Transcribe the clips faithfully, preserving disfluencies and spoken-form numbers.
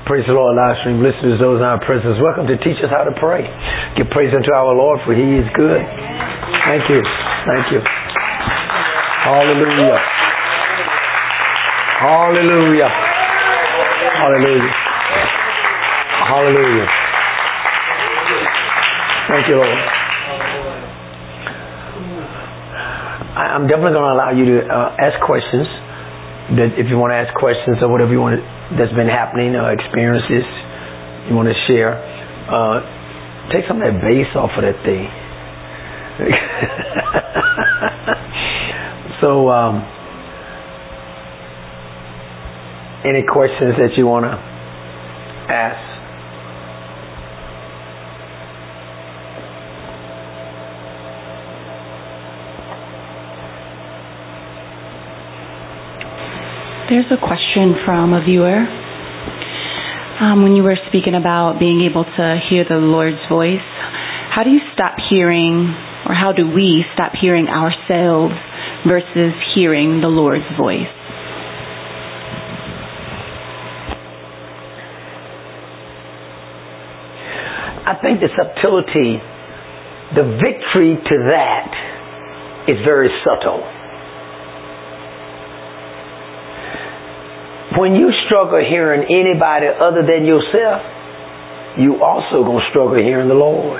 Praise the Lord, live stream listeners, those in our presence. Welcome to Teach Us How to Pray. Give praise unto our Lord, for He is good. Thank you. Thank you. Hallelujah. Hallelujah. Hallelujah. Hallelujah. Thank you, Lord. I, I'm definitely going to allow you to uh, ask questions. That if you want to ask questions or whatever you want to, that's been happening, uh, experiences you want to share, uh, take some of that bass off of that thing. So, um, any questions that you want to ask? There's a question from a viewer. Um, when you were speaking about being able to hear the Lord's voice, how do you stop hearing, or how do we stop hearing ourselves versus hearing the Lord's voice? I think the subtlety, the victory to that is very subtle. When you struggle hearing anybody other than yourself, you also going to struggle hearing the Lord.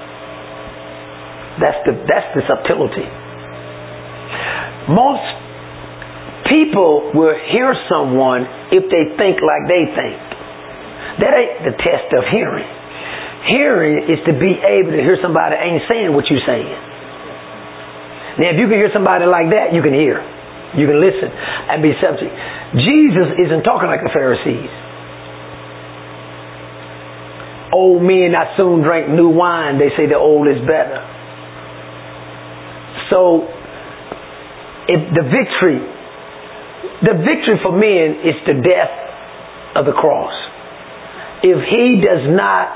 That's the that's the subtlety. Most people will hear someone if they think like they think. That ain't the test of hearing. Hearing is to be able to hear somebody ain't saying what you're saying. Now, if you can hear somebody like that, you can hear. You can listen and be subject. Jesus isn't talking like the Pharisees. Old men not soon drink new wine. They say the old is better. So, if the victory, the victory for men is the death of the cross. If he does not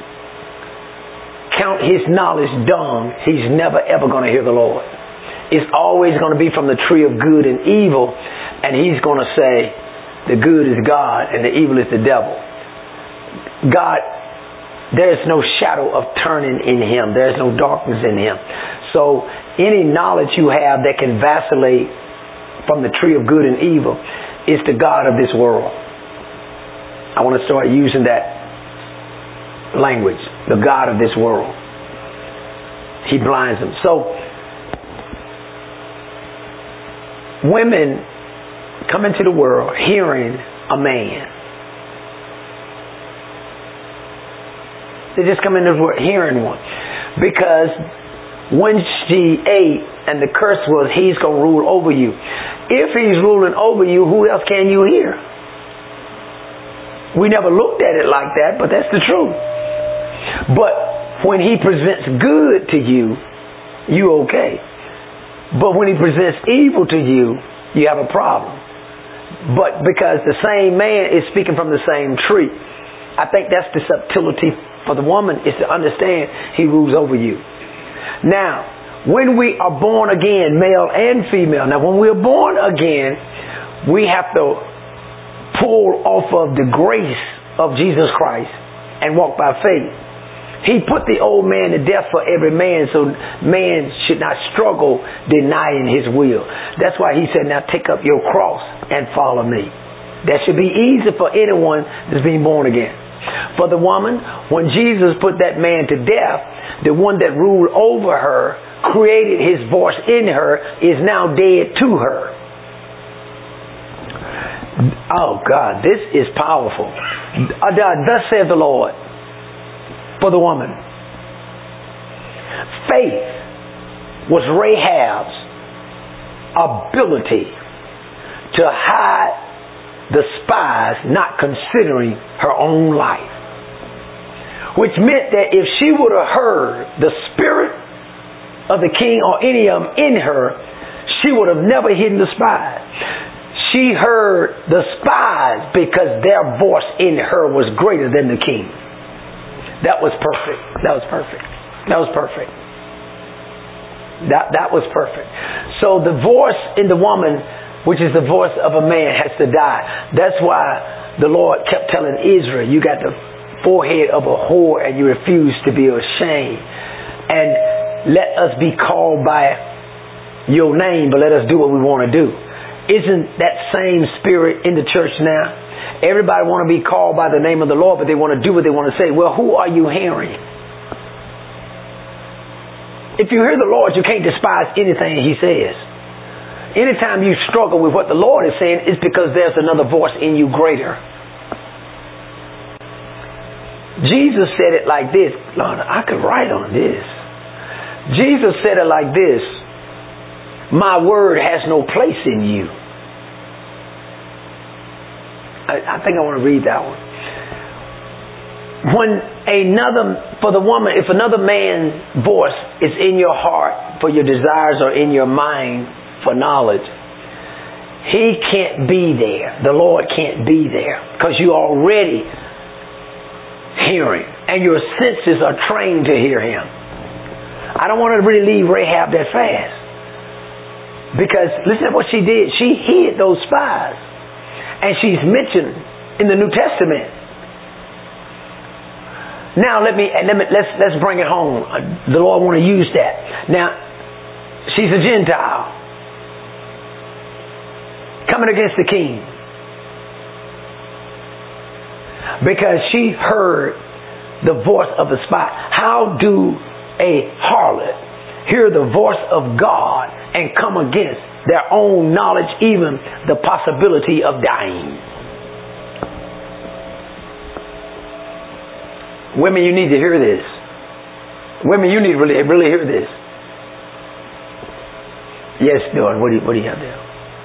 count his knowledge dung, he's never ever going to hear the Lord. It's always going to be from the tree of good and evil, and he's going to say the good is God and the evil is the devil. God, there is no shadow of turning in him. There is no darkness in him. So any knowledge you have that can vacillate from the tree of good and evil is the God of this world. I want to start using that language, the God of this world. He blinds them. So women come into the world hearing a man. They just come into the world hearing one. Because when she ate and the curse was, he's going to rule over you. If he's ruling over you, who else can you hear? We never looked at it like that, but that's the truth. But when he presents good to you, you okay. But when he presents evil to you, you have a problem. But because the same man is speaking from the same tree, I think that's the subtlety for the woman, is to understand he rules over you. Now, when we are born again, male and female, now when we are born again, we have to pull off of the grace of Jesus Christ and walk by faith. He put the old man to death for every man, so man should not struggle denying his will. That's why he said, now take up your cross and follow me. That should be easy for anyone that's being born again. For the woman, when Jesus put that man to death, the one that ruled over her, created his voice in her, is now dead to her. Oh God, this is powerful. Thus saith the Lord. For the woman, faith was Rahab's ability to hide the spies not considering her own life. Which meant that if she would have heard the spirit of the king or any of them in her, she would have never hidden the spies. She heard the spies because their voice in her was greater than the king. That was perfect. That was perfect. That was perfect. That that was perfect. So the voice in the woman, which is the voice of a man, has to die. That's why the Lord kept telling Israel, you got the forehead of a whore and you refuse to be ashamed. And let us be called by your name, but let us do what we want to do. Isn't that same spirit in the church now? Everybody want to be called by the name of the Lord, but they want to do what they want to say. Well, who are you hearing? If you hear the Lord, you can't despise anything He says. Anytime you struggle with what the Lord is saying, it's because there's another voice in you greater. Jesus said it like this. Lord, I could write on this. Jesus said it like this. My word has no place in you. I, I think I want to read that one. When another, for the woman, if another man's voice is in your heart for your desires or in your mind for knowledge, he can't be there. The Lord can't be there because you're already hearing and your senses are trained to hear Him. I don't want to really leave Rahab that fast because listen to what she did. She hid those spies and she's mentioned in the New Testament. Now let me, let me let's let's bring it home. The Lord want to use that. Now she's a Gentile coming against the king because she heard the voice of the spy. How do a harlot hear the voice of God and come against their own knowledge, even the possibility of dying? Women, you need to hear this. Women, you need to really, really hear this. Yes, Dawn, what do you, what do you have there?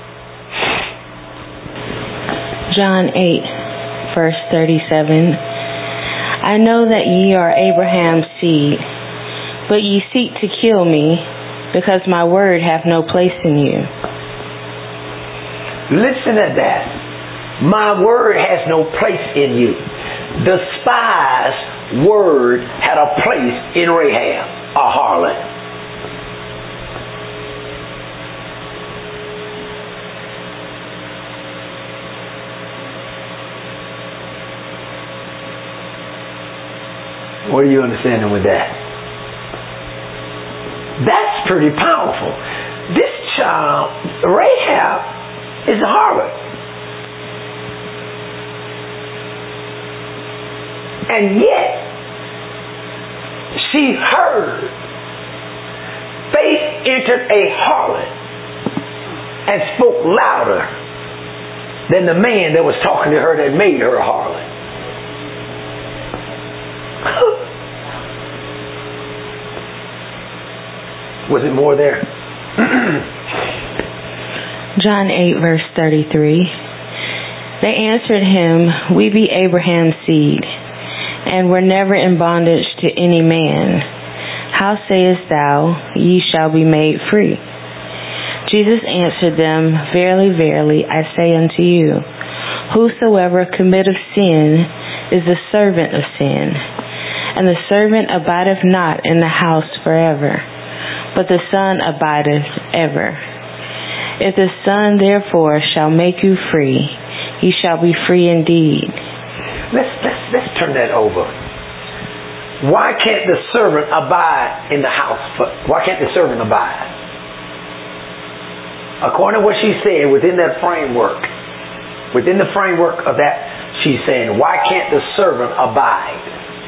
John eight, verse thirty-seven. I know that ye are Abraham's seed, but ye seek to kill me, because my word hath no place in you. Listen to that. My word has no place in you. The spy's word had a place in Rahab, a harlot. What are you understanding with that? That's pretty powerful. This child, Rahab, is a harlot. And yet, she heard. Faith entered a harlot and spoke louder than the man that was talking to her that made her a harlot. Was it more there? John eight, verse thirty-three. They answered him, we be Abraham's seed, and were never in bondage to any man. How sayest thou, ye shall be made free? Jesus answered them, verily, verily, I say unto you, whosoever committeth sin is the servant of sin. And the servant abideth not in the house forever, but the Son abideth ever. If the Son therefore shall make you free, ye shall be free indeed. Let's, let's, let's turn that over. Why can't the servant abide in the house? Why can't the servant abide? According to what she's saying, within that framework, within the framework of that, she's saying, why can't the servant abide?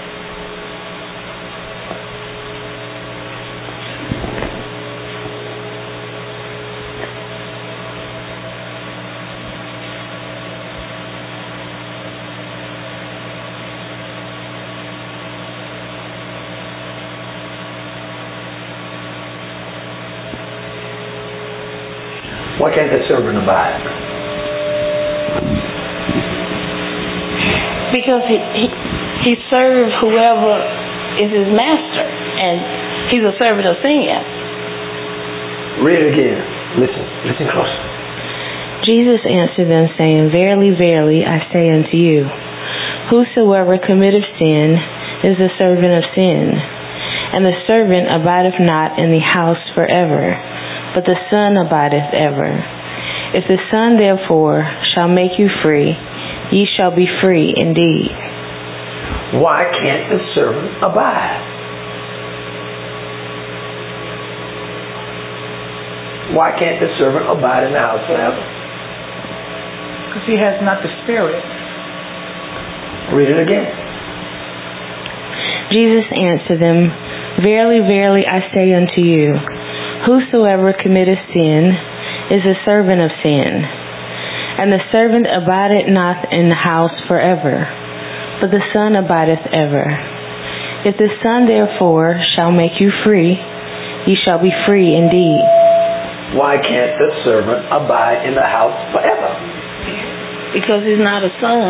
Why can't the servant abide? Because he, he he serves whoever is his master, and he's a servant of sin. Read it again. Listen. Listen close. Jesus answered them, saying, verily, verily, I say unto you, whosoever committeth sin is the servant of sin. And the servant abideth not in the house forever, but the Son abideth ever. If the Son therefore shall make you free, ye shall be free indeed. Why can't the servant abide? Why can't the servant abide in the house forever? Because he has not the Spirit. Read it again. Jesus answered them, Verily, verily, I say unto you, whosoever committeth sin is a servant of sin. And the servant abideth not in the house forever, but the Son abideth ever. If the Son therefore shall make you free, ye shall be free indeed. Why can't the servant abide in the house forever? Because he's not a son.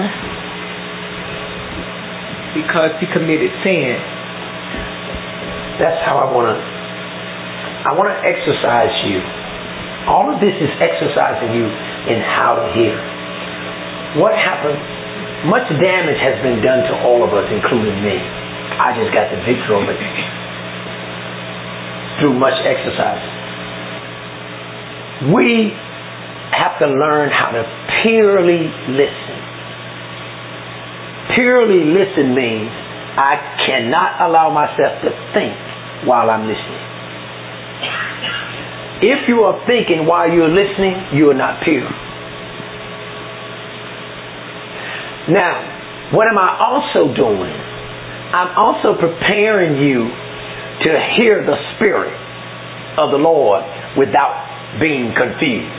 Because he committed sin. That's how I want to I want to exercise you. All of this is exercising you in how to hear. What happened? Much damage has been done to all of us, including me. I just got the victory over it through much exercise. We have to learn how to purely listen. Purely listen means I cannot allow myself to think while I'm listening. If you are thinking while you're listening, you are not pure. Now, what am I also doing? I'm also preparing you to hear the Spirit of the Lord without being confused.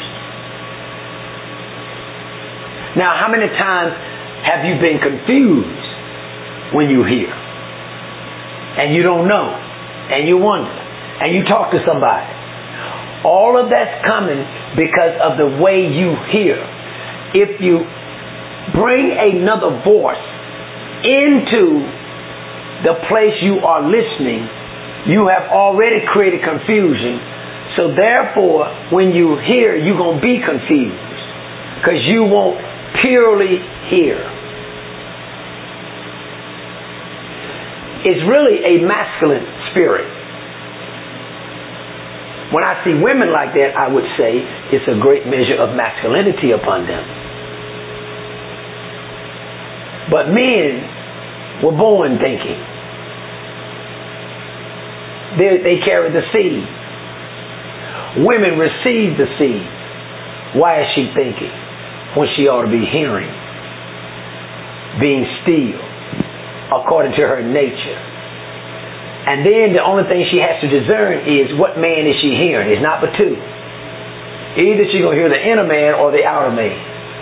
Now, how many times have you been confused when you hear? And you don't know. And you wonder. And you talk to somebody. All of that's coming because of the way you hear. If you bring another voice into the place you are listening, you have already created confusion. So therefore, when you hear, you're going to be confused because you won't purely hear. It's really a masculine spirit. When I see women like that, I would say it's a great measure of masculinity upon them. But men were born thinking. They, they carry the seed. Women receive the seed. Why is she thinking when she ought to be hearing? Being still according to her nature. And then the only thing she has to discern is what man is she hearing. It's not but two. Either she's going to hear the inner man or the outer man.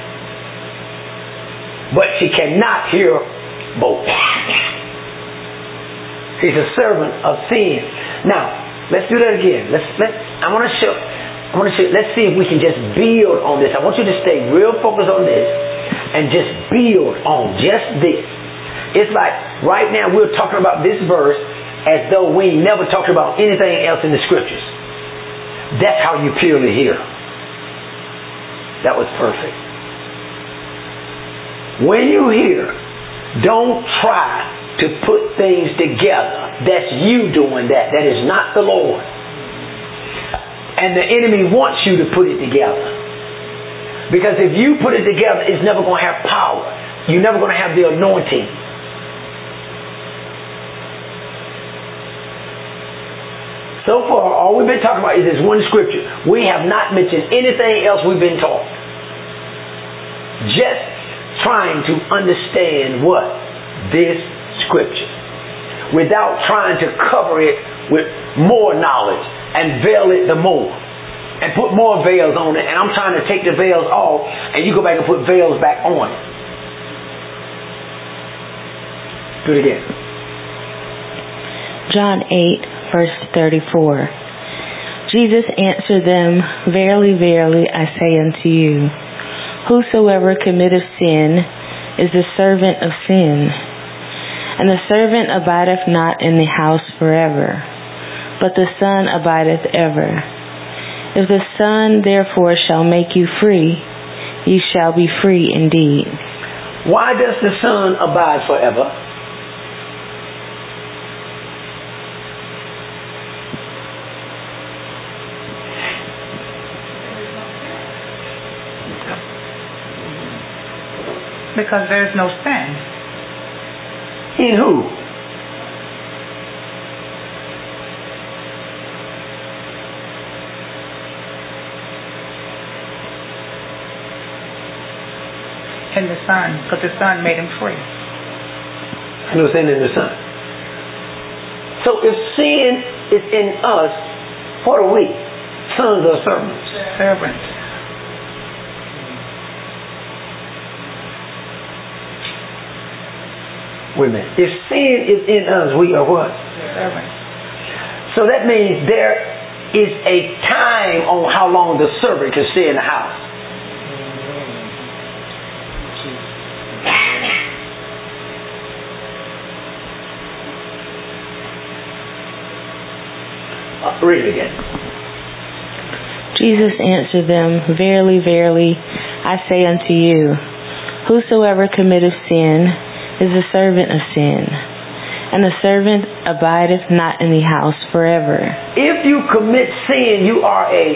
But she cannot hear both. She's a servant of sin. Now, let's do that again. Let's let I want to show I want to show let's see if we can just build on this. I want you to stay real focused on this and just build on just this. It's like right now we're talking about this verse as though we never talked about anything else in the scriptures. That's how you purely hear. That was perfect. When you hear, don't try to put things together. That's you doing that. That is not the Lord. And the enemy wants you to put it together. Because if you put it together, it's never going to have power. You're never going to have the anointing. So far, all we've been talking about is this one scripture. We have not mentioned anything else we've been taught. Just trying to understand what? This scripture. Without trying to cover it with more knowledge and veil it the more. And put more veils on it. And I'm trying to take the veils off and you go back and put veils back on it. Do it again. John eight. Verse thirty-four. Jesus answered them, Verily, verily, I say unto you, whosoever committeth sin is the servant of sin. And the servant abideth not in the house forever, but the Son abideth ever. If the Son therefore shall make you free, ye shall be free indeed. Why does the Son abide forever? Because there's no sin. In who? In the Son, because the Son made him free. No sin in the Son. So if sin is in us, what are we? Sons or servants? Servants. Wait a minute. If sin is in us, we are what? Servants. So that means there is a time on how long the servant can stay in the house. Read it again. Jesus answered them, Verily, verily, I say unto you, whosoever committeth sin is a servant of sin, and the servant abideth not in the house forever. If you commit sin, you are a...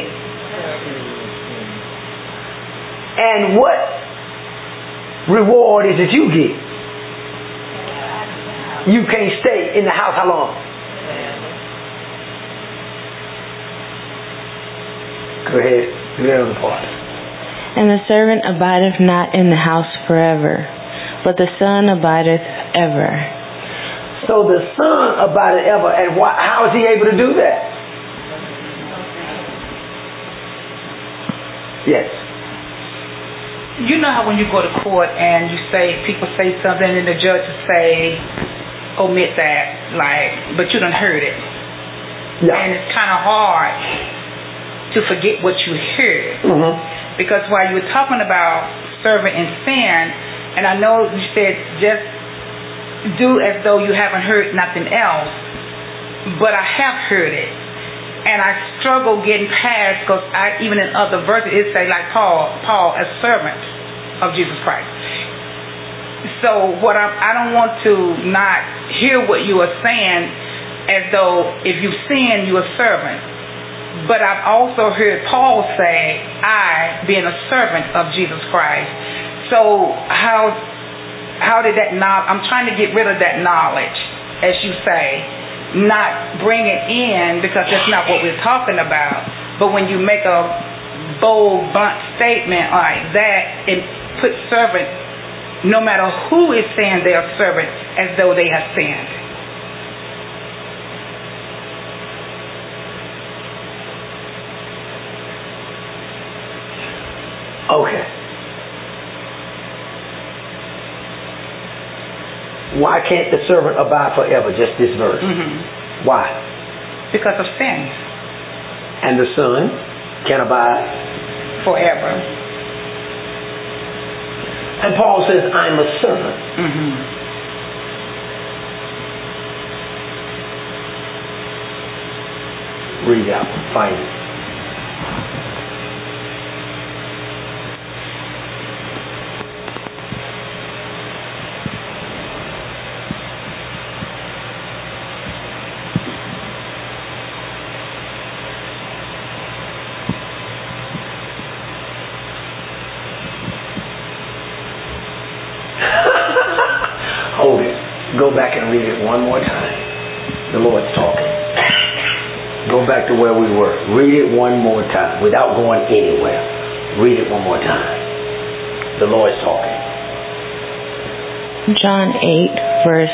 And what reward is it you get? You can't stay in the house how long? Go ahead. Do the other part. And the servant abideth not in the house forever, but the Son abideth ever. So the Son abideth ever. And why, how is he able to do that? Yes. You know how when you go to court and you say, people say something and the judge will say, omit that, like, but you done heard it. Yeah. And it's kind of hard to forget what you heard. Mm-hmm. Because while you were talking about servant and sin, and I know you said just do as though you haven't heard nothing else, but I have heard it. And I struggle getting past, because I, even in other verses, it say like Paul, Paul, a servant of Jesus Christ. So what I'm, I don't want to not hear what you are saying as though if you sin, you're a servant. But I've also heard Paul say, I, being a servant of Jesus Christ. So how how did that knowledge, I'm trying to get rid of that knowledge, as you say, not bring it in, because that's not what we're talking about. But when you make a bold, blunt statement like that and put servant, no matter who is saying they're a servant, as though they have sinned. Okay. Why can't the servant abide forever? Just this verse. Mm-hmm. Why? Because of sin. And the Son can abide forever. And Paul says, I'm a servant. Mm-hmm. Read out. Find it. Hold it. Go back and read it one more time. The Lord's talking. Go back to where we were. Read it one more time without going anywhere. Read it one more time. The Lord's talking. John eight, verse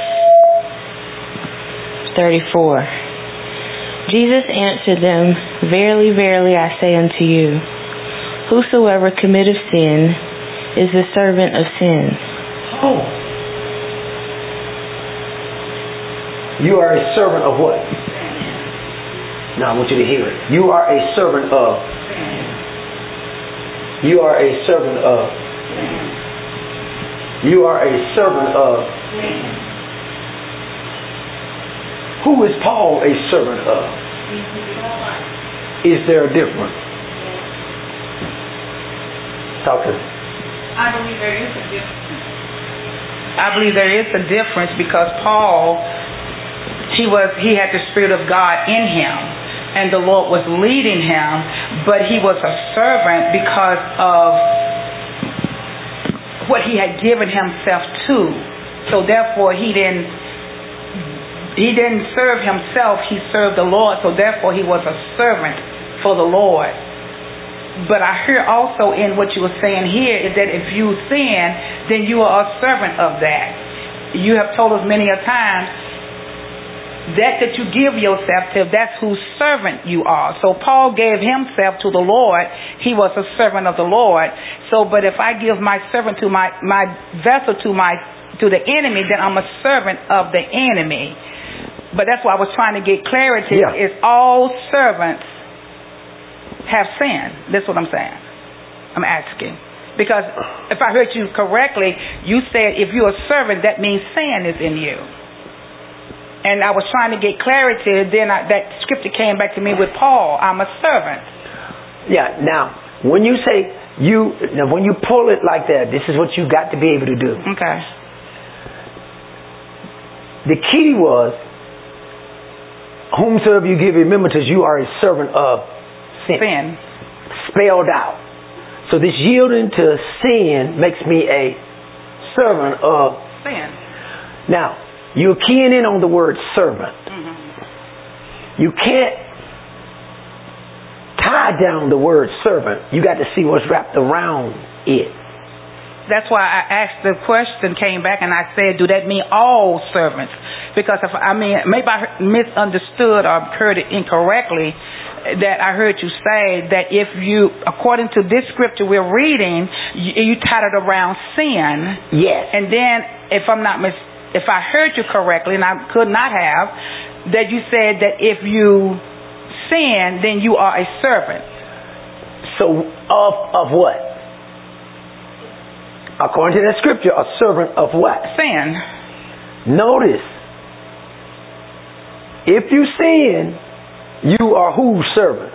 thirty-four. Jesus answered them, Verily, verily, I say unto you, whosoever committeth sin is the servant of sin. Oh. You are a servant of what? Now I want you to hear it. You are a servant of. You are a servant of. You are a servant of. Who is Paul a servant of? Is there a difference? Talk to me. I believe there is a difference. I believe there is a difference because Paul, he was he had the Spirit of God in him, and the Lord was leading him, but he was a servant because of what he had given himself to. So therefore he didn't he didn't serve himself, he served the Lord. So therefore he was a servant for the Lord. But I hear also in what you were saying here is that if you sin, then you are a servant of that. You have told us many a time that that you give yourself to, that's whose servant you are. So Paul gave himself to the Lord. He was a servant of the Lord. So, but if I give my servant to my, my vessel to my to the enemy, then I'm a servant of the enemy. But that's why I was trying to get clarity. Yeah. Is all servants have sinned? That's what I'm saying. I'm asking. Because if I heard you correctly, you said if you're a servant, that means sin is in you. And I was trying to get clarity. Then I, that scripture came back to me with Paul. I'm a servant. Yeah. Now, when you say you, now when you pull it like that, this is what you got to be able to do. Okay. The key was, whomsoever you give, remember, because you are a servant of sin. Sin. Spelled out. So this yielding to sin makes me a servant of sin. Now, you're keying in on the word servant. Mm-hmm. You can't tie down the word servant. You got to see what's wrapped around it. That's why I asked the question, came back, and I said, do that mean all servants? Because if I mean, maybe I misunderstood or heard it incorrectly, that I heard you say that if you, according to this scripture we're reading, you, you tied it around sin. Yes. And then, if I'm not mis- if I heard you correctly, and I could not have, that you said that if you sin, then you are a servant. So of of what? According to that scripture, a servant of what? Sin. Notice, if you sin, you are whose servant?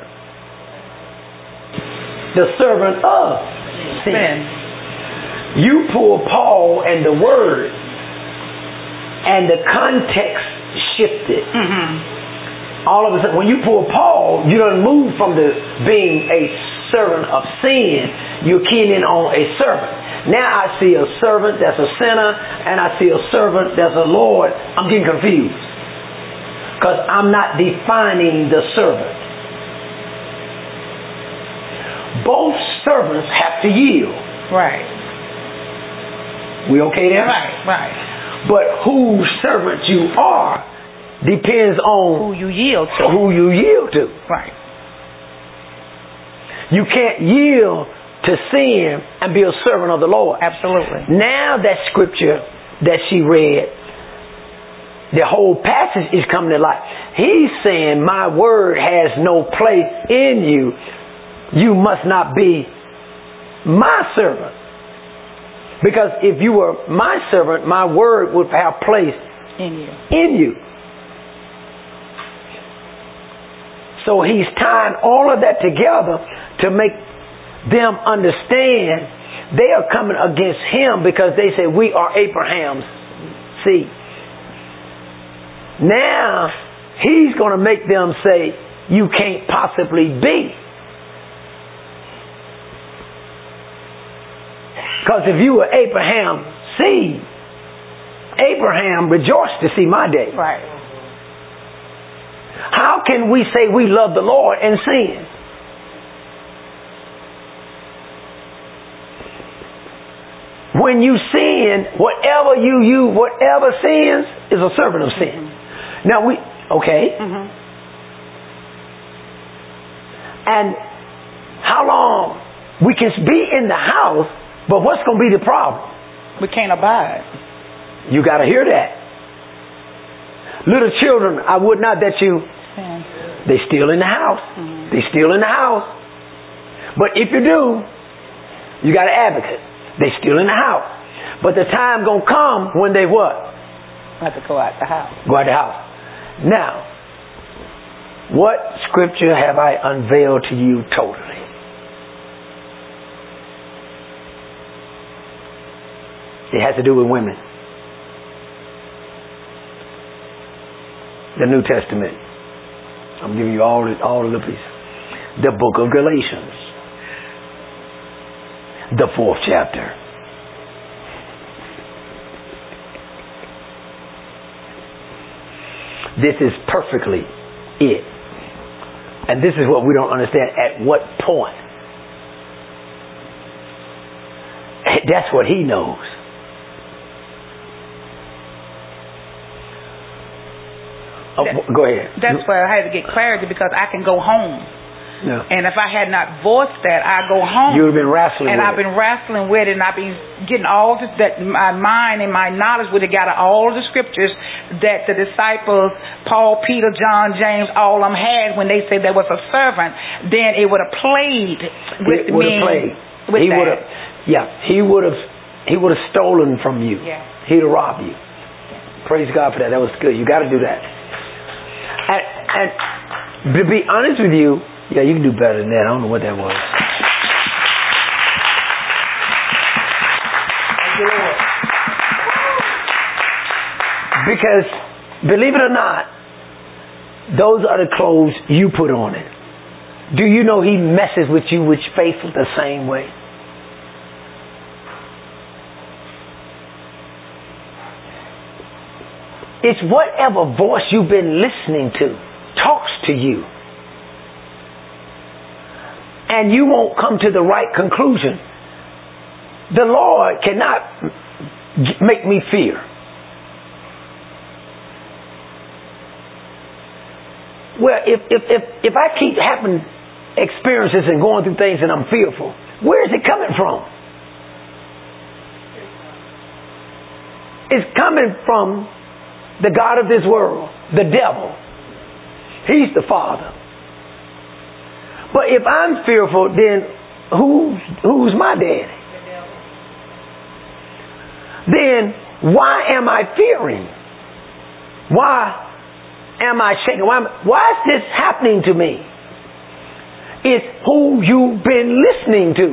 The servant of sin. sin. You pull Paul and the word, and the context shifted. Mm-hmm. All of a sudden, when you pull Paul, you don't move from the being a servant of sin. You're keying in on a servant. Now I see a servant that's a sinner, and I see a servant that's a Lord. I'm getting confused because I'm not defining the servant. Both servants have to yield. Right. We okay there? Right, right. But whose servant you are depends on who you yield to. Who you yield to. Right. You can't yield to sin and be a servant of the Lord. Absolutely. Now that scripture that she read, the whole passage is coming to life. He's saying, my word has no place in you. You must not be my servant. Because if you were my servant, my word would have place in you. In you. So he's tying all of that together to make them understand they are coming against him because they say we are Abraham's seed. Now he's going to make them say you can't possibly be. Because if you were Abraham's seed, Abraham rejoiced to see my day. Right. How can we say we love the Lord and sin? When you sin, whatever you you whatever sins is a servant of sin. Mm-hmm. Now we okay. Mm-hmm. And how long we can be in the house, but what's going to be the problem? We can't abide. You got to hear that. Little children, I would not that you. Yeah. They still in the house. Mm-hmm. They still in the house. But if you do, you got an advocate. They still in the house. But the time gonna come when they what? Have to go out the house. Go out the house. Now, what scripture have I unveiled to you totally? It has to do with women. The New Testament. I'm giving you all the, all of the pieces. The book of Galatians. The fourth chapter. this is perfectly it. And this is what we don't understand. At what point? That's what he knows. Oh, that, go ahead. That's where I had to get clarity, because I can go home. Yeah. And if I had not voiced that, I go home. You would have been wrestling and with I've it. been wrestling with it, and I've been getting all this, that my mind and my knowledge would have got all the scriptures that the disciples, Paul, Peter, John, James, all of them had when they said there was a servant. Then it would have played with it would me. have played. With he that. would have, yeah, he would have, he would have stolen from you. Yeah. He'd have robbed you. Yeah. Praise God for that. That was good. You got to do that. And, and to be honest with you, yeah, you can do better than that. I don't know what that was. Thank you, Lord. Because, believe it or not, those are the clothes you put on it. Do you know he messes with you with faith the same way? It's whatever voice you've been listening to talks to you. And you won't come to the right conclusion. The Lord cannot make me fear. Well, if if if, if I keep having experiences and going through things and I'm fearful, where is it coming from? It's coming from the God of this world, the devil. He's the father. But if I'm fearful, then who, who's my daddy? Then why am I fearing? Why am I shaking? Why, am, why is this happening to me? It's who you've been listening to.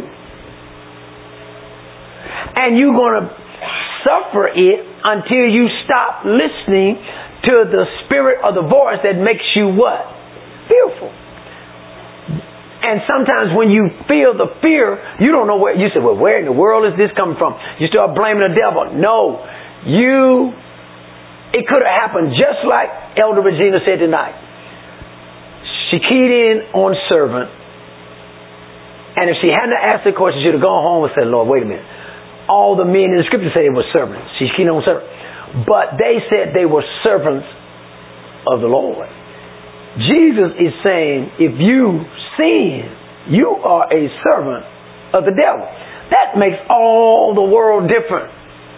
And you're going to suffer it until you stop listening to the spirit or the voice that makes you what? Fearful. And sometimes when you feel the fear, you don't know where, you say, well, where in the world is this coming from? You start blaming the devil. No, you, it could have happened just like Elder Regina said tonight. She keyed in on servant, and if she hadn't asked the question, she would have gone home and said, Lord, wait a minute. All the men in the scripture say they were servants. She keyed on servant. But they said they were servants of the Lord. Jesus is saying, if you sin, you are a servant of the devil. That makes all the world different.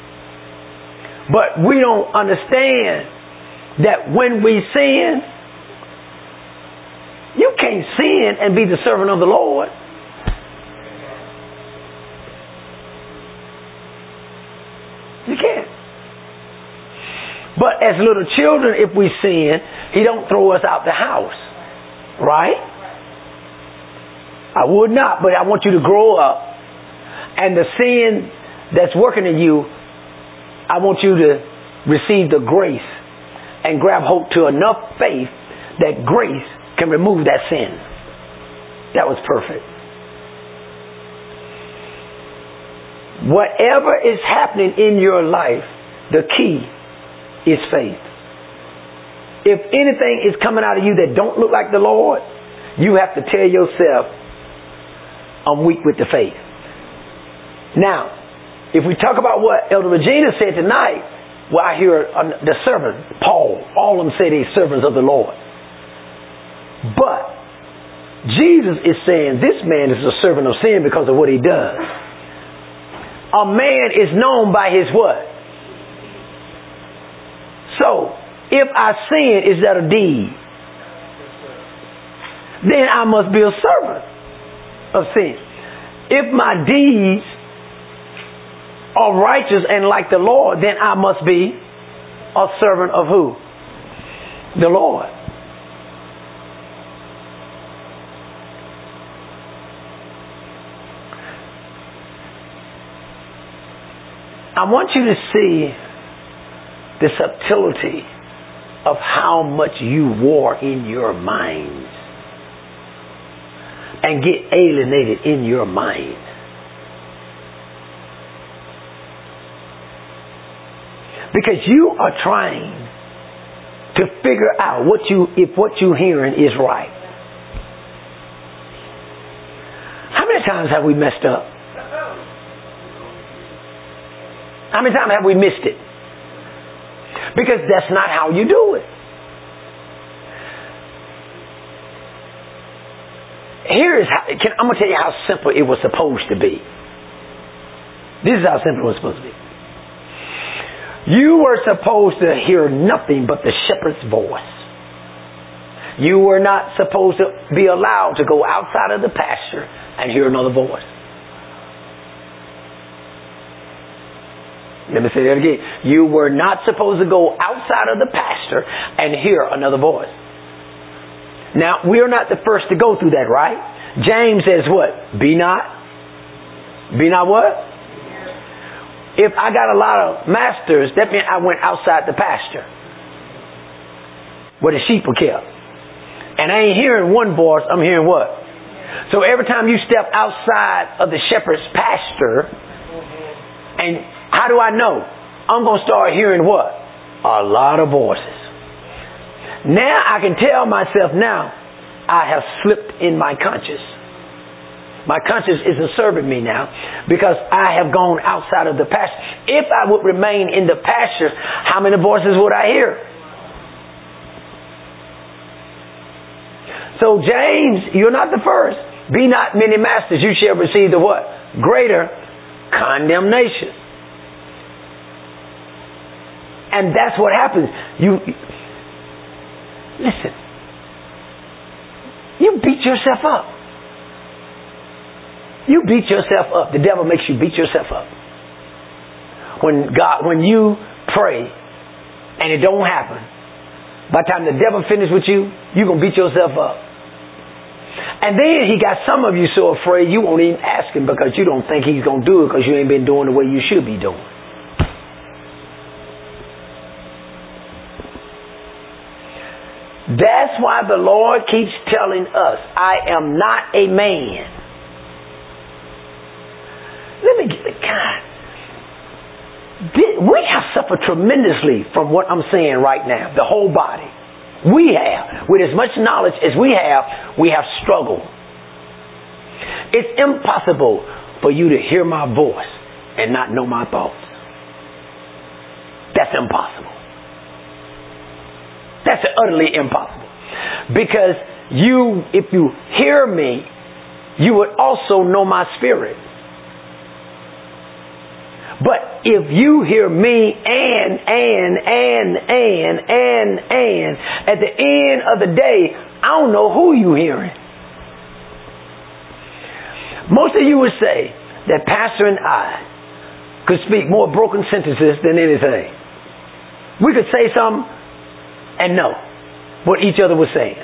But we don't understand that when we sin, you can't sin and be the servant of the Lord. You can't. But as little children, if we sin, he don't throw us out the house. Right? I would not, but I want you to grow up. And the sin that's working in you, I want you to receive the grace and grab hold to enough faith that grace can remove that sin. That was perfect. Whatever is happening in your life, the key is faith. If anything is coming out of you that don't look like the Lord, you have to tell yourself, I'm weak with the faith. Now, if we talk about what Elder Regina said tonight, well, I hear the servant, Paul, all of them say they're servants of the Lord. But Jesus is saying this man is a servant of sin because of what he does. A man is known by his what? So, if I sin, is that a deed? Then I must be a servant of sin. If my deeds are righteous and like the Lord, then I must be a servant of who? The Lord. I want you to see the subtlety of how much you war in your mind and get alienated in your mind. Because you are trying to figure out what you if what you're hearing is right. How many times have we messed up? How many times have we missed it? Because that's not how you do it. Here is how, can, I'm going to tell you how simple it was supposed to be. This is how simple it was supposed to be. You were supposed to hear nothing but the shepherd's voice. You were not supposed to be allowed to go outside of the pasture and hear another voice. Let me say that again. You were not supposed to go outside of the pasture and hear another voice. Now, we are not the first to go through that, right? James says what? Be not. Be not what? If I got a lot of masters, that meant I went outside the pasture where the sheep were kept. And I ain't hearing one voice, I'm hearing what? So every time you step outside of the shepherd's pasture, and how do I know? I'm going to start hearing what? A lot of voices. Now I can tell myself now, I have slipped in my conscience. My conscience isn't serving me now because I have gone outside of the pasture. If I would remain in the pasture, how many voices would I hear? So James, you're not the first. Be not many masters. You shall receive the what? Greater condemnation. And that's what happens. You listen. You beat yourself up. You beat yourself up. The devil makes you beat yourself up. When God, when you pray and it don't happen, by the time the devil finishes with you, you're going to beat yourself up. And then he got some of you so afraid you won't even ask him because you don't think he's going to do it because you ain't been doing the way you should be doing. That's why the Lord keeps telling us, I am not a man. Let me get the God. We have suffered tremendously from what I'm saying right now. The whole body. We have. With as much knowledge as we have, we have struggled. It's impossible for you to hear my voice and not know my thoughts. That's impossible. That's utterly impossible. Because you, if you hear me, you would also know my spirit. But if you hear me and, and, and, and, and, and, at the end of the day, I don't know who you hearing. Most of you would say that Pastor and I could speak more broken sentences than anything. We could say something and know what each other was saying.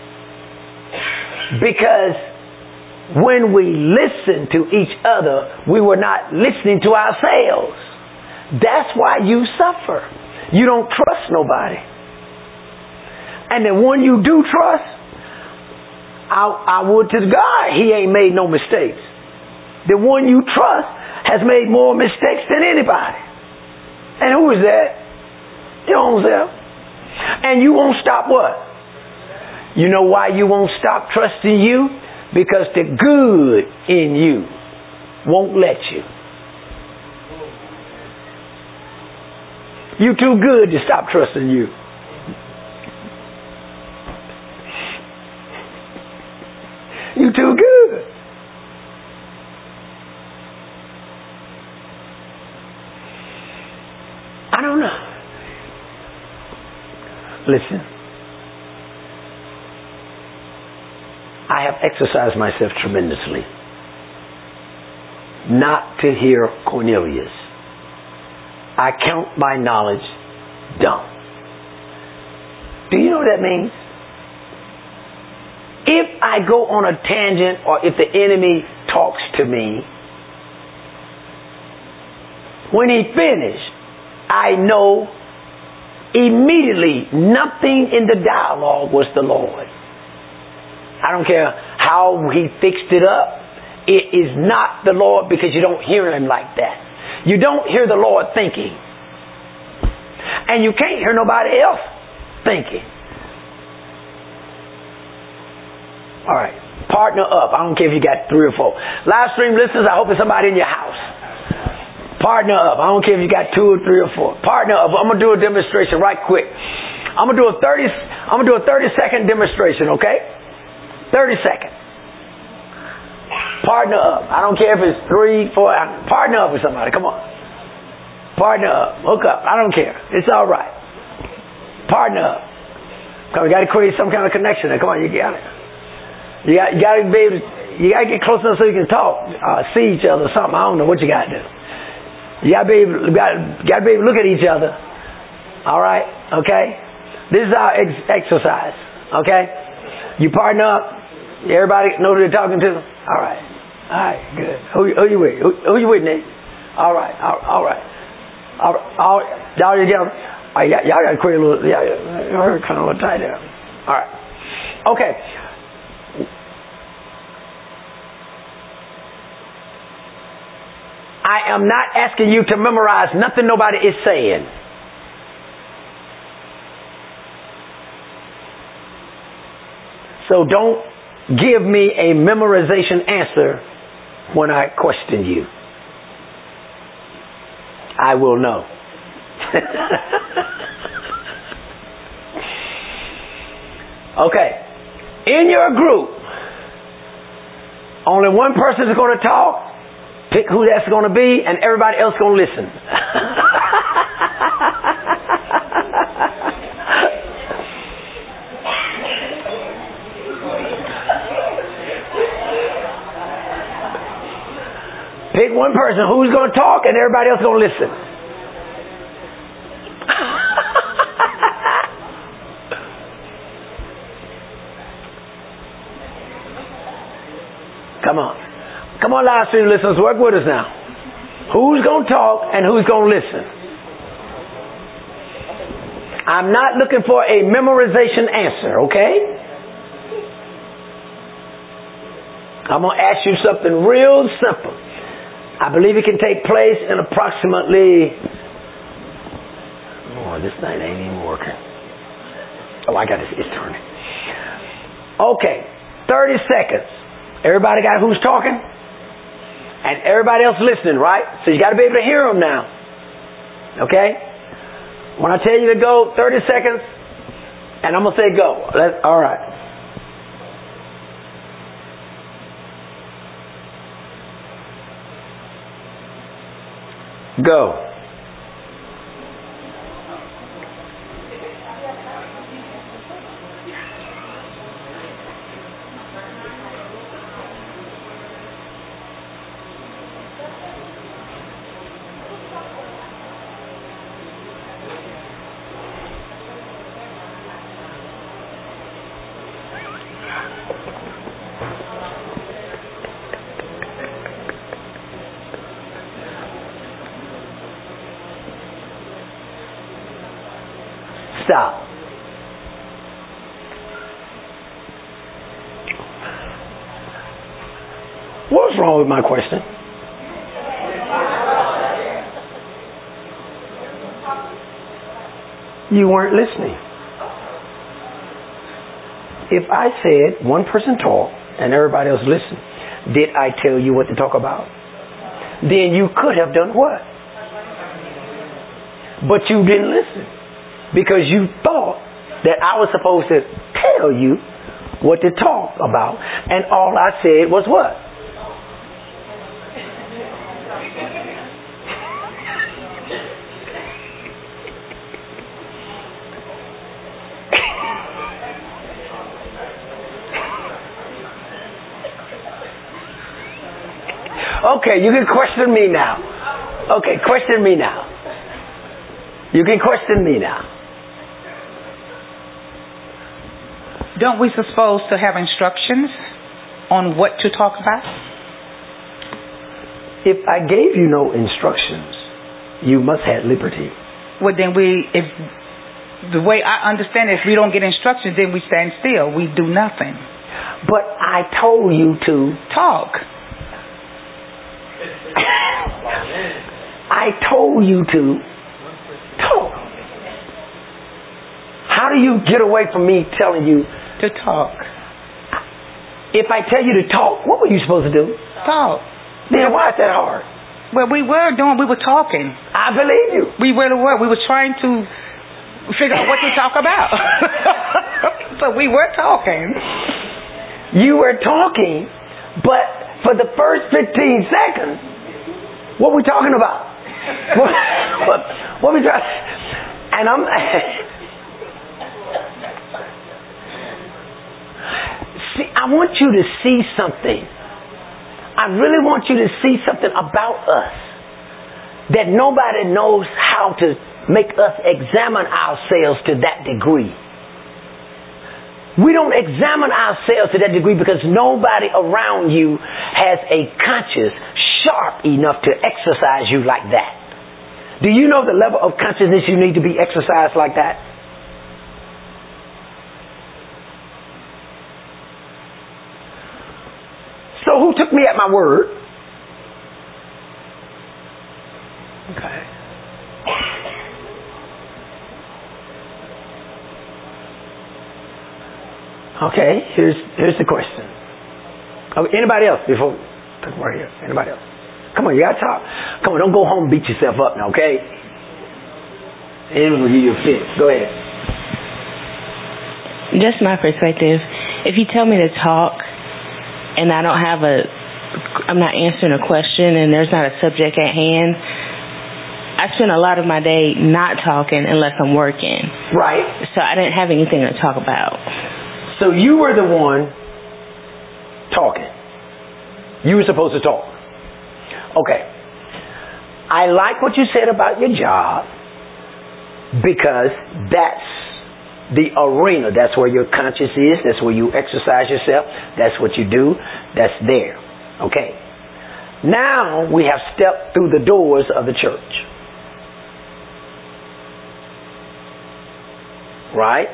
Because when we listen to each other, we were not listening to ourselves. That's why you suffer. You don't trust nobody. And the one you do trust, I, I would to God, he ain't made no mistakes. The one you trust has made more mistakes than anybody. And who is that? Your own self. And you won't stop what? You know why you won't stop trusting you? Because the good in you won't let you. You too good to stop trusting you. You too good. I don't know. Listen. I have exercised myself tremendously not to hear Cornelius. I count my knowledge dumb. Do you know what that means? If I go on a tangent or if the enemy talks to me, when he finished, I know immediately nothing in the dialogue was the Lord. I don't care how he fixed it up. It is not the Lord because you don't hear him like that. You don't hear the Lord thinking. And you can't hear nobody else thinking. All right. Partner up. I don't care if you got three or four. Live stream listeners, I hope it's somebody in your house. Partner up. I don't care if you got two or three or four. Partner up. I'm gonna do a demonstration right quick. I'm gonna do a thirty. I'm gonna do a thirty second demonstration. Okay, thirty seconds. Partner up. I don't care if it's three, four. Partner up with somebody. Come on. Partner up. Hook up. I don't care. It's all right. Partner up. Come on, you got to create some kind of connection there. Come on, you got it. You got, you got to be able to, you got to get close enough so you can talk, uh, see each other or something. I don't know what you got to do. You got to be able, got, got to be able to look at each other. All right? Okay? This is our ex- exercise. Okay? You partner up. Everybody know who they're talking to? All right. All right. Good. Who, who you with? Who, who you with, Nick? All right. All, all right. All right. All, y'all together? All right, y'all got to create a little, yeah, yeah, kind of a little tight there. All right. Okay. I am not asking you to memorize nothing nobody is saying. So don't give me a memorization answer when I question you. I will know. Okay. In your group, only one person is going to talk. Pick who that's going to be, and everybody else going to listen. Pick one person who's going to talk, and everybody else going to listen. Come on. Come on, live stream listeners, work with us now. Who's going to talk and who's going to listen? I'm not looking for a memorization answer, okay? I'm going to ask you something real simple. I believe it can take place in approximately... Oh, this thing ain't even working. Oh, I got it. It's turning. Okay, thirty seconds. Everybody got who's talking? And everybody else listening, right? So you got to be able to hear them now. Okay? When I tell you to go, thirty seconds, and I'm going to say go. Let's, all right. Go. Stop. What's wrong with my question? You weren't listening. If I said one person talk and everybody else listened, did I tell you what to talk about? Then you could have done what? But you didn't listen. Because you thought that I was supposed to tell you what to talk about. And all I said was what? Okay, you can question me now. Okay, question me now. You can question me now. Don't we supposed to have instructions on what to talk about? If I gave you no instructions, you must have liberty. Well, then we, if the way I understand it, if we don't get instructions, then we stand still. We do nothing. But I told you to talk. I told you to talk. How do you get away from me telling you To talk. If I tell you to talk, what were you supposed to do? Talk. Then why is that hard? Well, we were doing, we were talking. I believe you. We really were. We were trying to figure out what to talk about. So we were talking. You were talking, but for the first fifteen seconds, what we talking about? What, what, what we talking? And I'm. See, I want you to see something. I really want you to see something about us that nobody knows how to make us examine ourselves to that degree. We don't examine ourselves to that degree because nobody around you has a conscience sharp enough to exercise you like that. Do you know the level of consciousness you need to be exercised like that? So who took me at my word? Okay. Okay, here's here's the question. Oh, anybody else before right here? Anybody else? Come on, you gotta talk. Come on, don't go home and beat yourself up now, okay? Anyone's gonna give you a fit. Go ahead. Just my perspective. If you tell me to talk and I don't have a, I'm not answering a question and there's not a subject at hand, I spend a lot of my day not talking unless I'm working. Right. So I didn't have anything to talk about. So you were the one talking. You were supposed to talk. Okay. I like what you said about your job because that's the arena. That's where your conscience is. That's where you exercise yourself. That's what you do. That's there. Okay. Now we have stepped through the doors of the church. Right?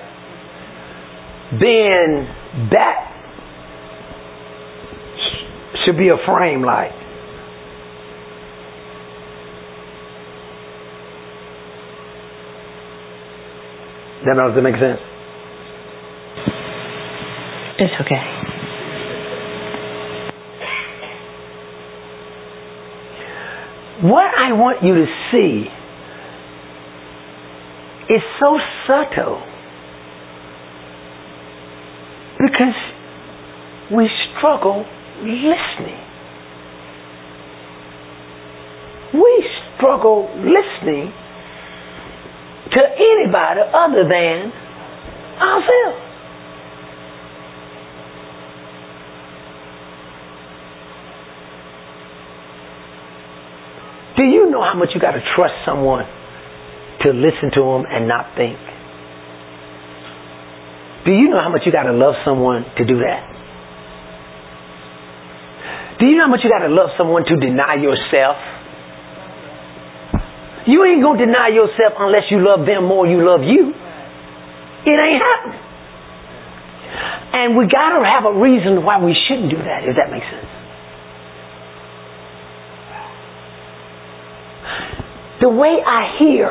Then that should be a frame like. That does that make sense? It's okay. What I want you to see is so subtle because we struggle listening. We struggle listening to anybody other than ourselves. Do you know how much you got to trust someone to listen to them and not think? Do you know how much you got to love someone to do that? Do you know how much you got to love someone to deny yourself? You ain't going to deny yourself unless you love them more than you love you. It ain't happening. And we got to have a reason why we shouldn't do that, if that makes sense. The way I hear,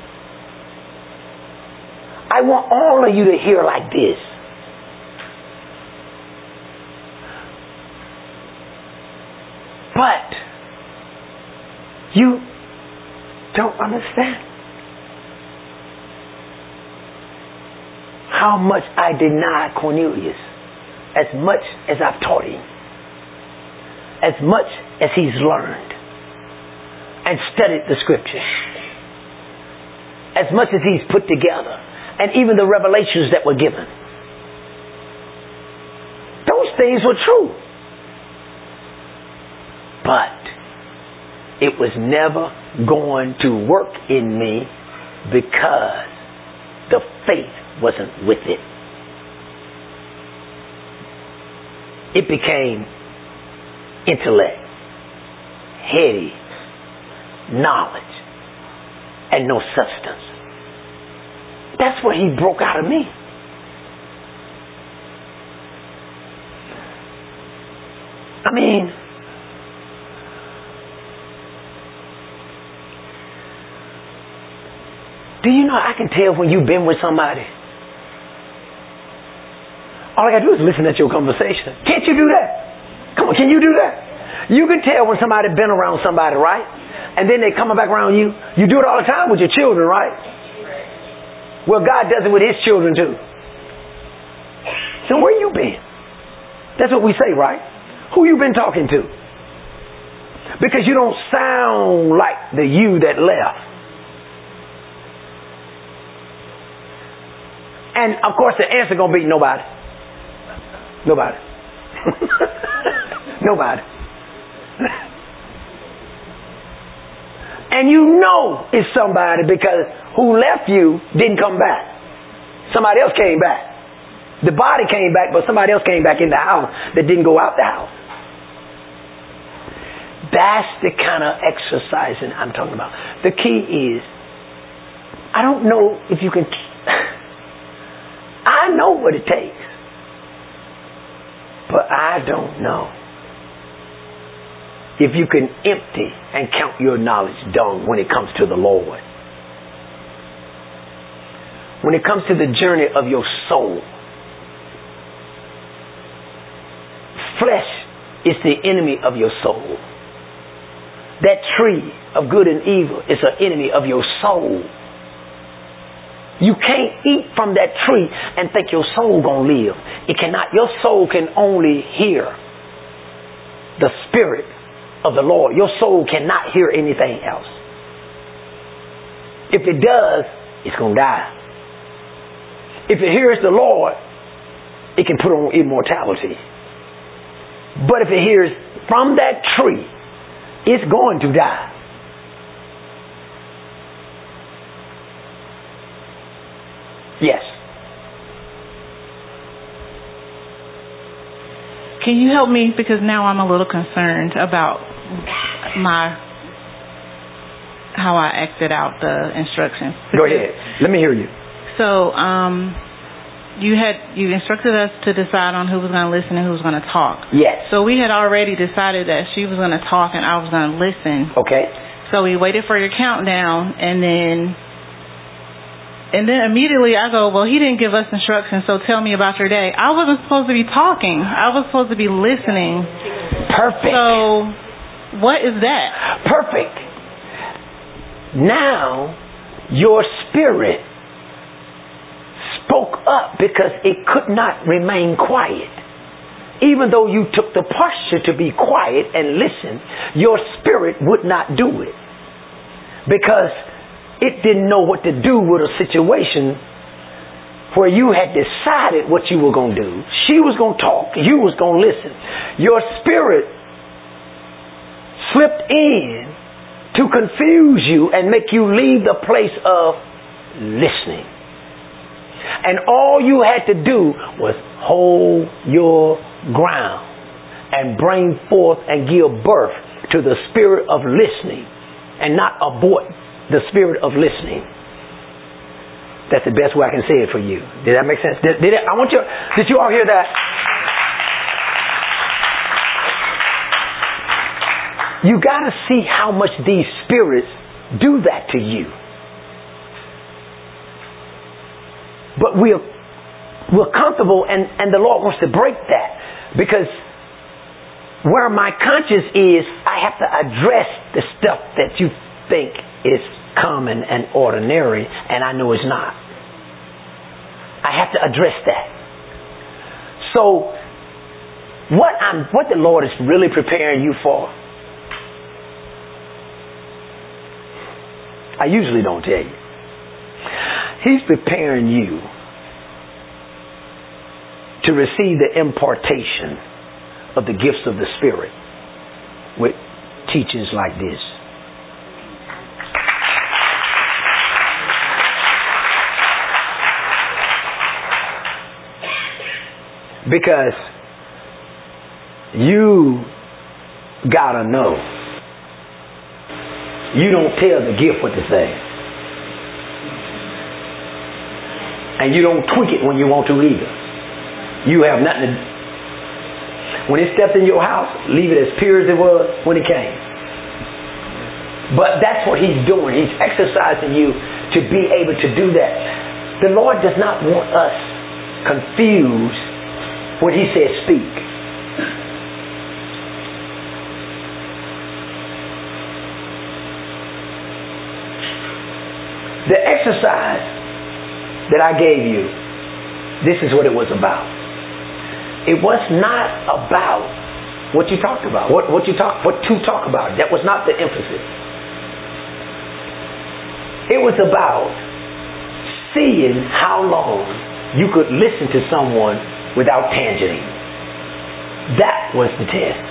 I want all of you to hear like this. But you don't understand how much I deny Cornelius, as much as I've taught him, as much as he's learned and studied the scriptures, as much as he's put together, and even the revelations that were given. Those things were true. But it was never going to work in me because the faith wasn't with it. It became intellect, heady, knowledge, and no substance. That's what he broke out of me. I mean, do you know I can tell when you've been with somebody All I got to do is listen at your conversation. Can't you do that? Come on, can you do that? You can tell when somebody's been around somebody, right? And then they come back around you. You do it all the time with your children, right? Well, God does it with his children too. So where you been? That's what we say, right? Who you been talking to? Because you don't sound like the you that left. And of course the answer gonna be nobody. Nobody. Nobody. And you know it's somebody because who left you didn't come back. Somebody else came back. The body came back, but somebody else came back in the house that didn't go out the house. That's the kind of exercising I'm talking about. The key is, I don't know if you can, I know what it takes, but I don't know if you can empty and count your knowledge dung when it comes to the Lord. When it comes to the journey of your soul, flesh is the enemy of your soul. That tree of good and evil is an enemy of your soul. You can't eat from that tree and think your soul gonna live. It cannot. Your soul can only hear the Spirit of the Lord. Your soul cannot hear anything else. If it does, it's gonna die. If it hears the Lord, it can put on immortality. But if it hears from that tree, it's going to die. Yes. Can you help me? Because now I'm a little concerned about my how I acted out the instructions. Go ahead. Let me hear you. So, um, you had you instructed us to decide on who was going to listen and who was going to talk. Yes. So we had already decided that she was going to talk and I was going to listen. Okay. So we waited for your countdown, and then and then immediately I go, well, he didn't give us instructions, so tell me about your day. I wasn't supposed to be talking. I was supposed to be listening. Perfect. So what is that? Perfect. Now your spirit spoke up because it could not remain quiet. Even though you took the posture to be quiet and listen, your spirit would not do it. Because it didn't know what to do with a situation where you had decided what you were going to do. She was going to talk. You was going to listen. Your spirit slipped in to confuse you and make you leave the place of listening. And all you had to do was hold your ground and bring forth and give birth to the spirit of listening and not abort the spirit of listening. That's the best way I can say it for you. Did that make sense? Did, did it, I want you. Did you all hear that? You got to see how much these spirits do that to you. But we're we're comfortable, and, and the Lord wants to break that, because where my conscience is, I have to address the stuff that you think is common and ordinary, and I know it's not. I have to address that. So what I'm what the Lord is really preparing you for, I usually don't tell you. He's preparing you to receive the impartation of the gifts of the Spirit with teachings like this. Because you gotta know. You don't tell the gift what to say. And you don't tweak it when you want to either. You have nothing to... When it steps in your house, leave it as pure as it was when it came. But that's what he's doing. He's exercising you to be able to do that. The Lord does not want us confused when he said speak. The exercise that I gave you, this is what it was about. It was not about what you talked about, what, what you talk, what to talk about. That was not the emphasis. It was about seeing how long you could listen to someone without tangenting. That was the test.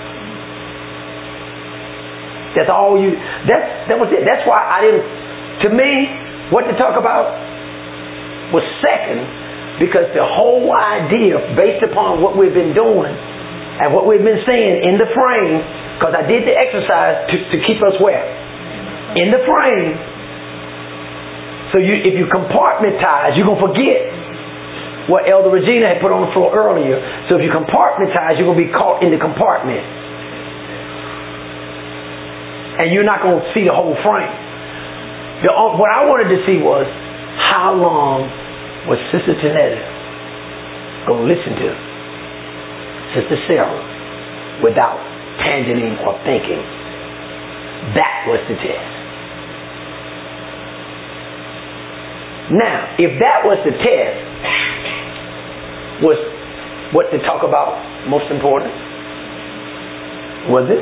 That's all you. That's that was it. That's why I didn't. To me, what to talk about was second, because the whole idea, based upon what we've been doing and what we've been saying in the frame, because I did the exercise to, to keep us where? In the frame. So you, if you compartmentize, you're going to forget what Elder Regina had put on the floor earlier. So if you compartmentize, you're going to be caught in the compartment. And you're not going to see the whole frame. The, what I wanted to see was, how long was Sister Tanetta going to listen to Sister Sarah without tangenting or thinking? That was the test. Now, if that was the test, was what to talk about most important? Was it?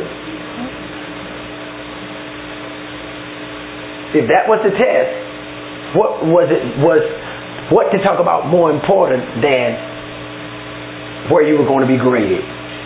If that was the test, what was it? Was what to talk about more important than where you were going to be graded?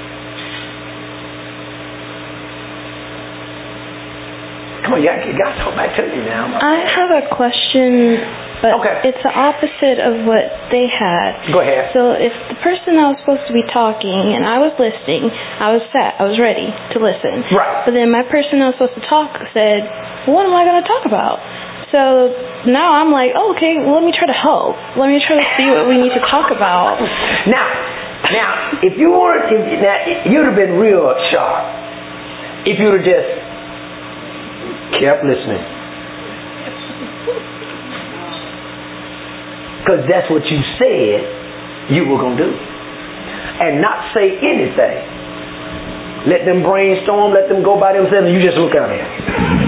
Come on, you got to talk back to me now. I have a question, but okay. It's the opposite of what they had. Go ahead. So if the person that was supposed to be talking and I was listening, I was set, I was ready to listen. Right. But then my person that was supposed to talk said, what am I going to talk about? So now I'm like, oh, okay, well, let me try to help. Let me try to see what we need to talk about. Now, now, if you weren't, if, now, you'd have been real sharp if you would have just kept listening. Because that's what you said you were going to do. And not say anything. Let them brainstorm, let them go by themselves, and you just look out there.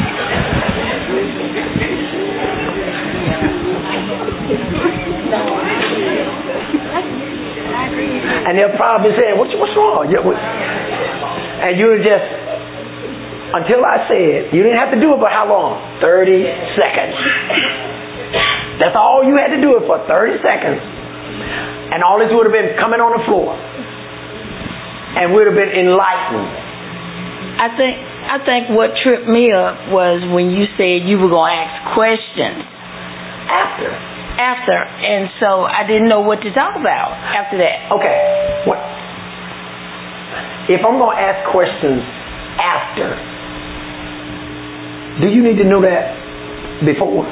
And they'll probably be saying, what's, what's wrong? And you would just, until I said, you didn't have to do it for how long? thirty seconds. That's all you had to do it for, thirty seconds. And all this would have been coming on the floor. And would have been enlightened. I think I think what tripped me up was when you said you were going to ask questions. After. After. And so I didn't know what to talk about after that. Okay. What? If I'm going to ask questions after, do you need to know that before?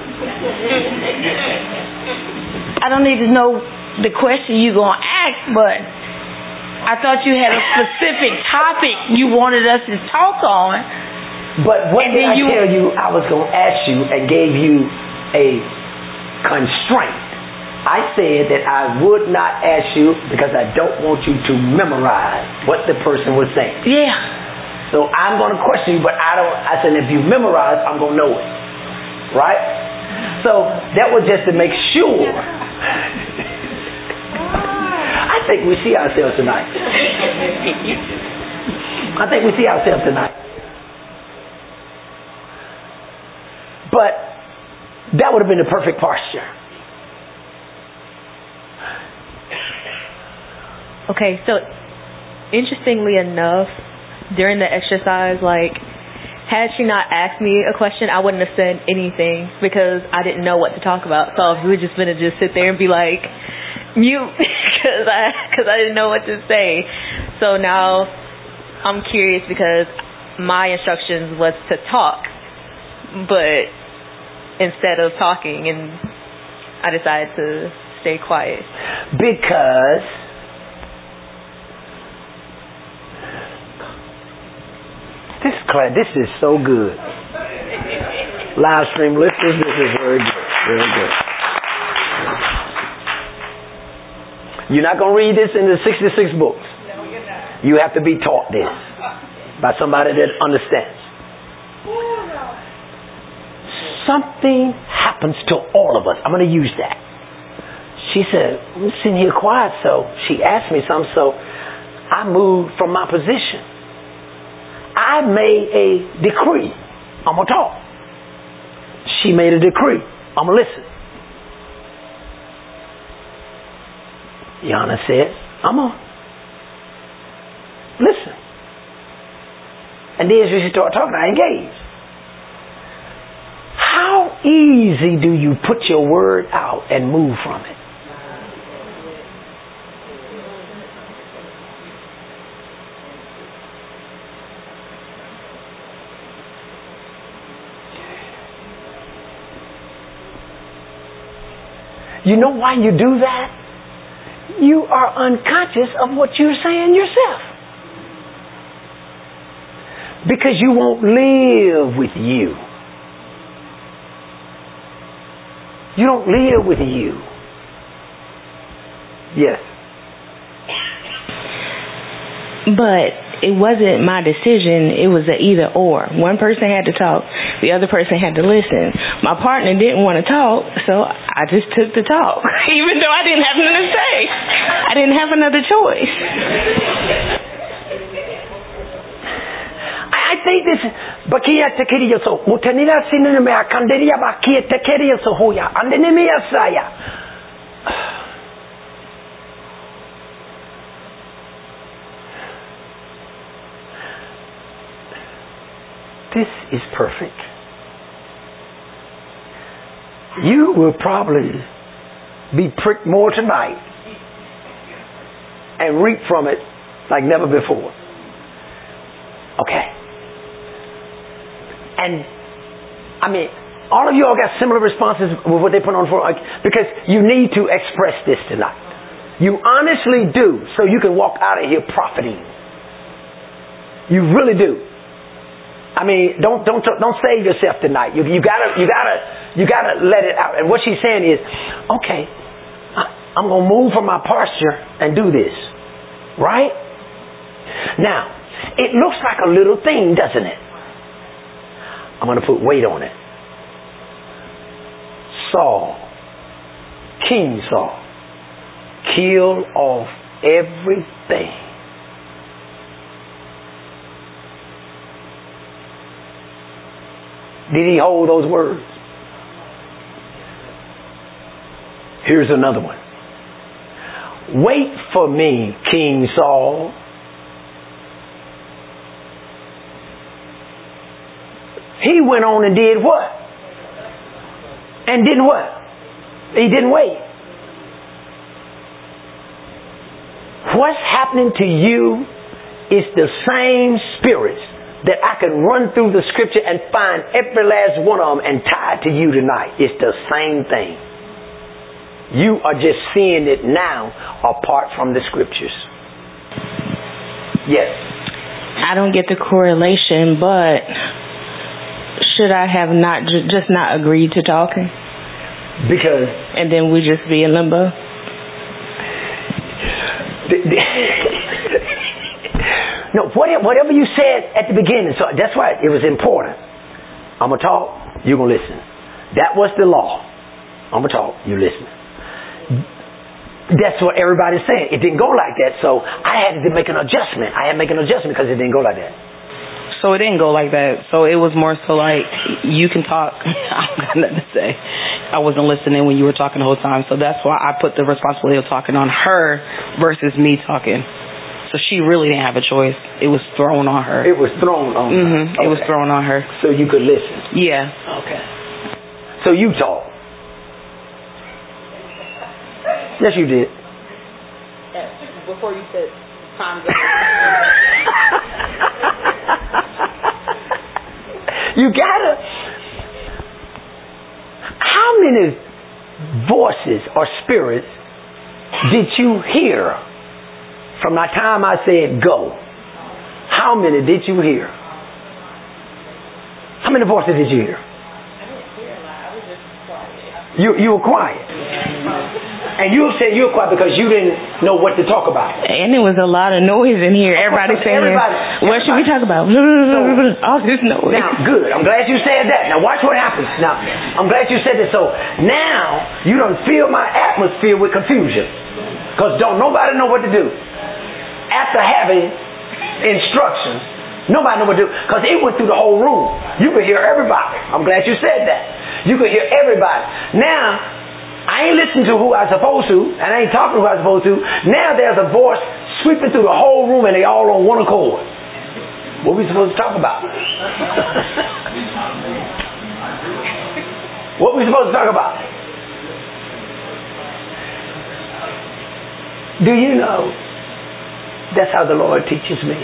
I don't need to know the question you're going to ask, but I thought you had a specific topic you wanted us to talk on. But what and did I you, tell you I was going to ask you and gave you a constraint? I said that I would not ask you because I don't want you to memorize what the person was saying. Yeah. So I'm going to question you, but I don't. I said if you memorize, I'm going to know it. Right? So that was just to make sure. I think we see ourselves tonight. I think we see ourselves tonight. But that would have been the perfect posture. Okay, so interestingly enough, during the exercise, like, had she not asked me a question, I wouldn't have said anything because I didn't know what to talk about. So we were just going to just sit there and be like, mute, because I, cause I didn't know what to say. So now I'm curious because my instructions was to talk, but instead of talking, and I decided to stay quiet. Because this class, this is so good. Live stream listeners, this is very good. Very good. You're not going to read this in the sixty-six books. You have to be taught this by somebody that understands. Something happens to all of us. I'm going to use that. She said, I'm sitting here quiet, so she asked me something, so I moved from my position. I made a decree. I'm going to talk. She made a decree. I'm going to listen. Yana said, I'm going to listen. And then as she started talking, I engaged. How easy do you put your word out and move from it? You know why you do that? You are unconscious of what you're saying yourself. Because you won't live with you. You don't live with you. Yes. But it wasn't my decision. It was an either or. One person had to talk. The other person had to listen. My partner didn't want to talk, so I just took the talk. Even though I didn't have nothing to say. I didn't have another choice. I think this bakia tekeria so mutanira sinene me akanderia bakia tekeria so hoya andene me asaya. This is perfect. You will probably be pricked more tonight and reap from it like never before. Okay. And, I mean, all of you all got similar responses with what they put on for, like, because you need to express this tonight. You honestly do, so you can walk out of here profiting. You really do. I mean, don't don't don't save yourself tonight. You you gotta you gotta you gotta let it out. And what she's saying is, okay, I, I'm gonna move from my posture and do this, right? Now, it looks like a little thing, doesn't it? I'm gonna put weight on it. Saul, King Saul, killed off everything. Did he hold those words? Here's another one. Wait for me, King Saul. He went on and did what? And didn't what? He didn't wait. What's happening to you is the same spirits that I can run through the scripture and find every last one of them and tie it to you tonight. It's the same thing. You are just seeing it now apart from the scriptures. Yes. I don't get the correlation, but should I have not just not agreed to talking? Because and then we just be in limbo? No, whatever you said at the beginning, so that's why it was important. I'm going to talk, you're going to listen. That was the law. I'm going to talk, you listen. That's what everybody's saying. It didn't go like that, so I had to make an adjustment. I had to make an adjustment because it didn't go like that. So it didn't go like that. So it was more so like, you can talk. I don't got nothing to say. I wasn't listening when you were talking the whole time, so that's why I put the responsibility of talking on her versus me talking. So she really didn't have a choice. It was thrown on her. It was thrown on mm-hmm. her. Okay. It was thrown on her. So you could listen. Yeah. Okay. So you talk. Yes, you did. Before you said time's up. You gotta. How many voices or spirits did you hear from the time I said go? How many did you hear? How many voices did you hear? I didn't hear a lot. I was just quiet. You you were quiet. And you said you were quiet because you didn't know what to talk about. And there was a lot of noise in here. Everybody saying, everybody, what should we talk about? So, all this noise. Now, good. I'm glad you said that. Now, watch what happens. Now, I'm glad you said that. So, now, you don't fill my atmosphere with confusion. Because don't nobody know what to do. After having instructions, nobody know what to do. Because it went through the whole room. You could hear everybody. I'm glad you said that. You could hear everybody. Now, I ain't listening to who I supposed to, and I ain't talking to who I supposed to. Now there's a voice sweeping through the whole room, and they all on one accord. What we supposed to talk about? What we supposed to talk about? Do you know that's how the Lord teaches me?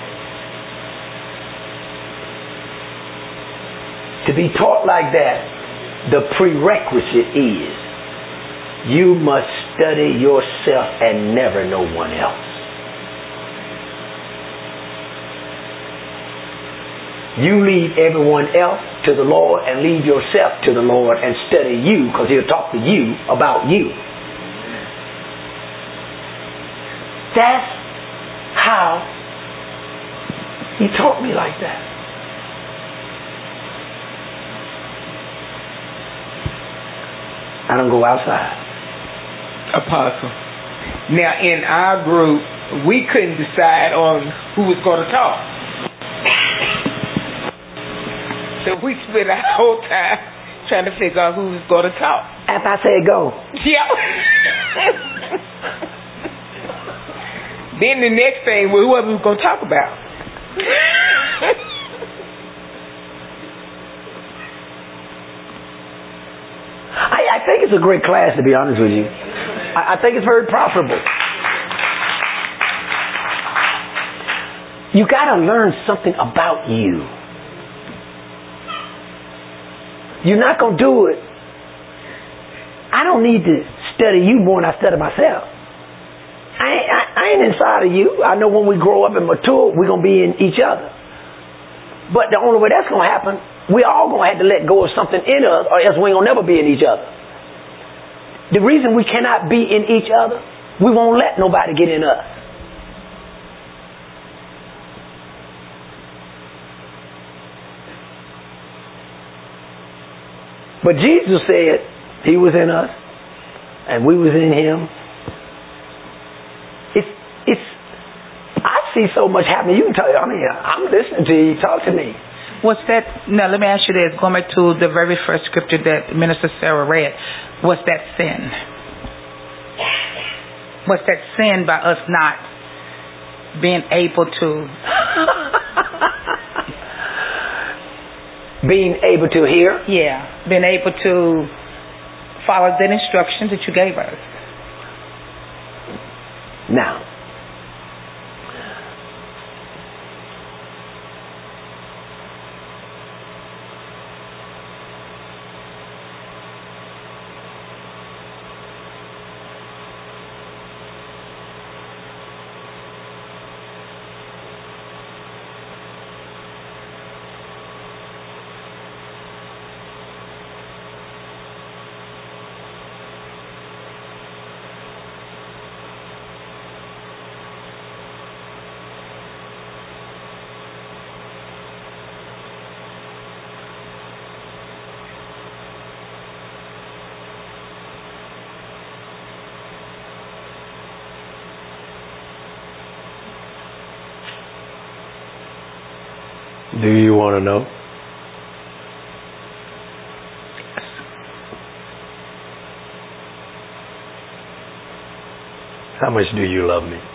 To be taught like that, the prerequisite is you must study yourself and never no one else. You leave everyone else to the Lord and leave yourself to the Lord and study you, because He'll talk to you about you. That's how He taught me like that. I don't go outside. Apostle. Now, in our group, we couldn't decide on who was going to talk. So we spent our whole time trying to figure out who was going to talk. After I said go. Yeah. Then the next thing was whoever we was going to talk about. I, I think it's a great class, to be honest with you. I, I think it's very profitable. You got to learn something about you. You're not going to do it. I don't need to study you more than I study myself. I ain't, I, I ain't inside of you. I know when we grow up and mature, we're going to be in each other. But the only way that's going to happen, we all going to have to let go of something in us, or else we ain't going to never be in each other. The reason we cannot be in each other, we won't let nobody get in us. But Jesus said He was in us and we was in Him. It's, it's, I see so much happening. You can tell, I mean, I'm listening to you. Talk to me. Was that, now let me ask you this, going back to the very first scripture that Minister Sarah read, was that sin? Was that sin by us not being able to... being able to hear? Yeah, being able to follow the instructions that you gave us. Now, do you want to know? How much do you love me?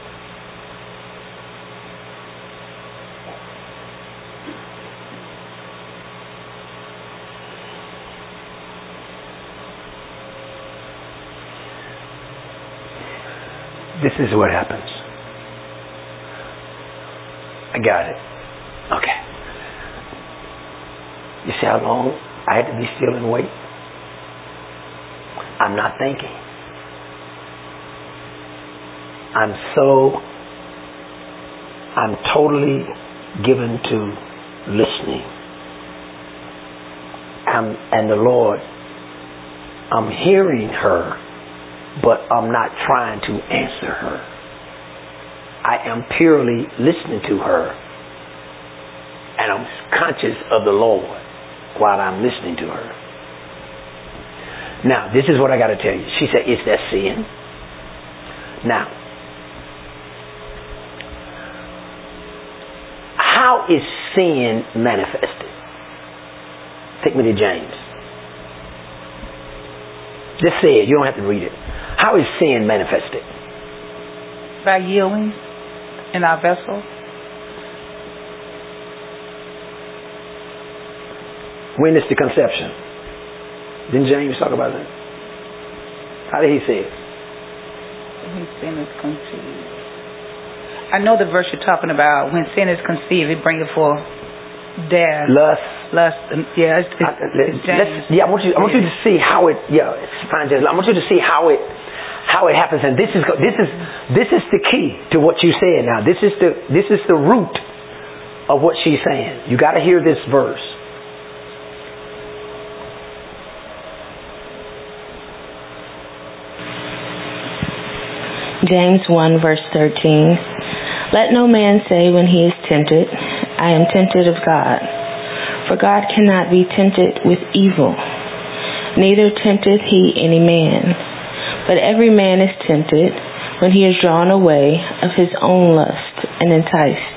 This is what happens. I got it. Okay. You see how long I had to be still and wait? I'm not thinking. I'm so, I'm totally given to listening. I'm, and the Lord, I'm hearing her but I'm not trying to answer her. I am purely listening to her, and I'm conscious of the Lord while I'm listening to her. Now, this is what I got to tell you. She said, is that sin? Now, how is sin manifested? Take me to James. Just say it. You don't have to read it. How is sin manifested? By yielding in our vessel. When is the conception? Didn't James talk about that? How did he say it? When sin is conceived. I know the verse you're talking about. When sin is conceived, it brings forth death, lust, lust. And, yeah, it's, it's, I, let's, it's James. let's, yeah. I want you. I want you to see how it. Yeah, it's fine, James. I want you to see how it, how it happens. And this is this is this is the key to what you said. Now, this is the this is the root of what she's saying. You got to hear this verse. James one verse thirteen. Let no man say when he is tempted, I am tempted of God. For God cannot be tempted with evil, neither tempteth he any man. But every man is tempted when he is drawn away of his own lust and enticed.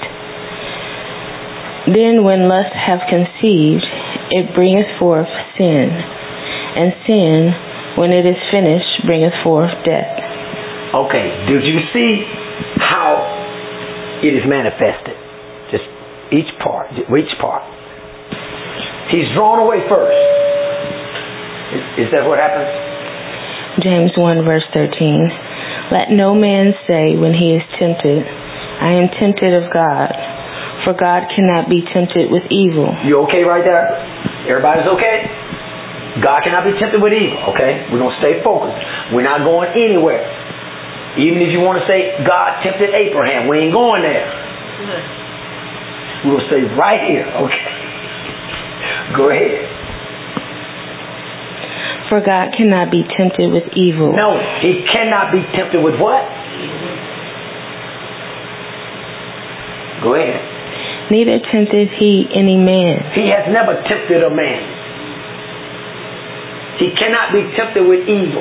Then when lust hath conceived, it bringeth forth sin, and sin, when it is finished, bringeth forth death. Okay, did you see how it is manifested? Just each part, each part. He's drawn away first. Is, is that what happens? James one verse thirteen. Let no man say when he is tempted, I am tempted of God. For God cannot be tempted with evil. You okay right there? Everybody's okay? God cannot be tempted with evil, okay? We're going to stay focused. We're not going anywhere. Even if you want to say God tempted Abraham, we ain't going there. We'll stay right here, okay? Go ahead. For God cannot be tempted with evil. No, he cannot be tempted with what? Go ahead. Neither tempteth he any man. He has never tempted a man. He cannot be tempted with evil.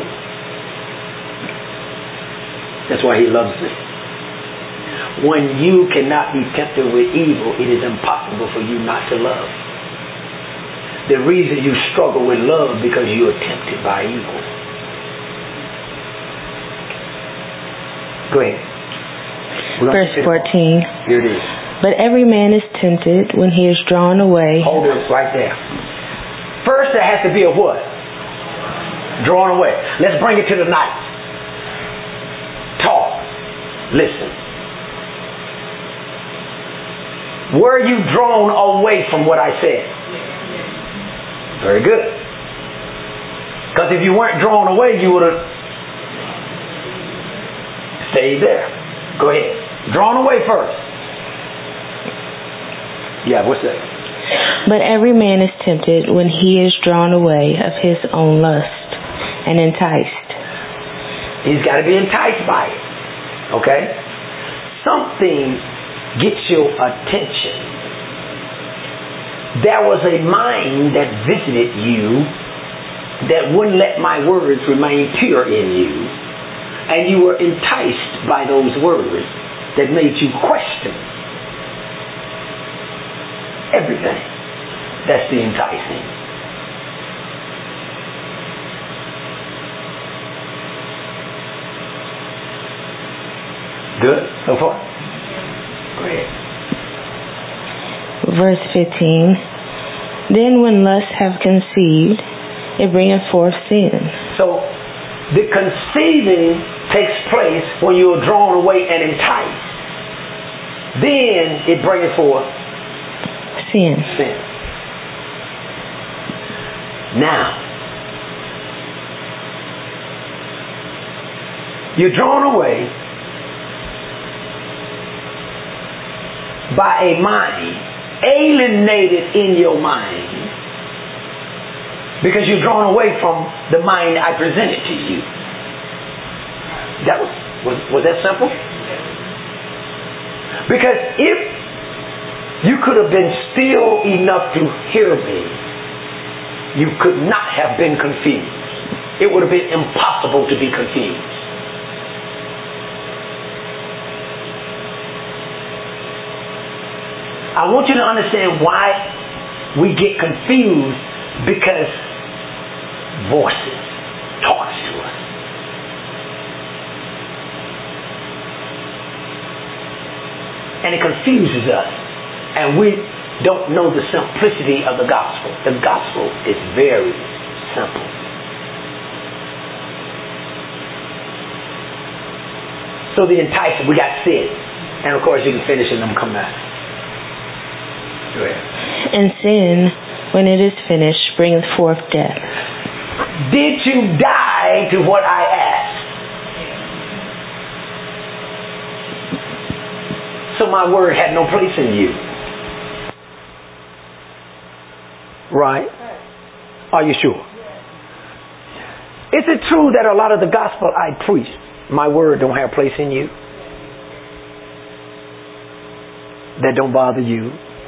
That's why he loves me. When you cannot be tempted with evil, it is impossible for you not to love. The reason you struggle with love because you are tempted by evil. Go ahead. Verse fourteen. Here it is. But every man is tempted when he is drawn away. Hold it right there. First there has to be a what? Drawn away. Let's bring it to the night. Talk. Listen. Were you drawn away from what I said? Very good. Because if you weren't drawn away, you would have stayed there. Go ahead. Drawn away first. Yeah, what's that? But every man is tempted when he is drawn away of his own lust and enticed. He's got to be enticed by it. Okay? Something gets your attention. There was a mind that visited you that wouldn't let my words remain pure in you. And you were enticed by those words that made you question everything. That's the enticing. Good so far? Go ahead. Verse fifteen. Then when lust have conceived, it bringeth forth sin. So the conceiving takes place when you are drawn away and enticed. Then it bringeth forth sin. Sin. Now, you're drawn away by a mind, alienated in your mind, because you're drawn away from the mind I presented to you. That was, was, was that simple? Because if you could have been still enough to hear me, you could not have been confused. It would have been impossible to be confused. I want you to understand why we get confused, because voices talks to us. And it confuses us. And we don't know the simplicity of the gospel. The gospel is very simple. So the enticement, we got sin. And of course you can finish and then come back. Go ahead. And sin, when it is finished, brings forth death. Did you die to what I asked? So my word had no place in you. Right? Are you sure? Is it true that a lot of the gospel I preach, my word don't have place in you? That don't bother you?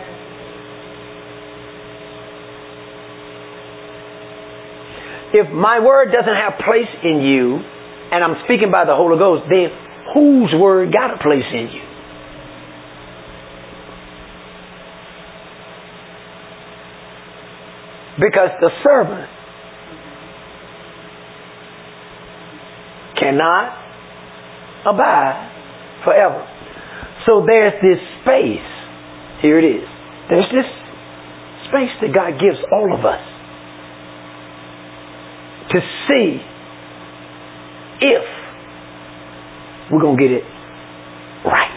If my word doesn't have place in you, and I'm speaking by the Holy Ghost, then whose word got a place in you? Because the servant cannot abide forever. So there's this space. Here it is. There's this space that God gives all of us to see if we're going to get it right.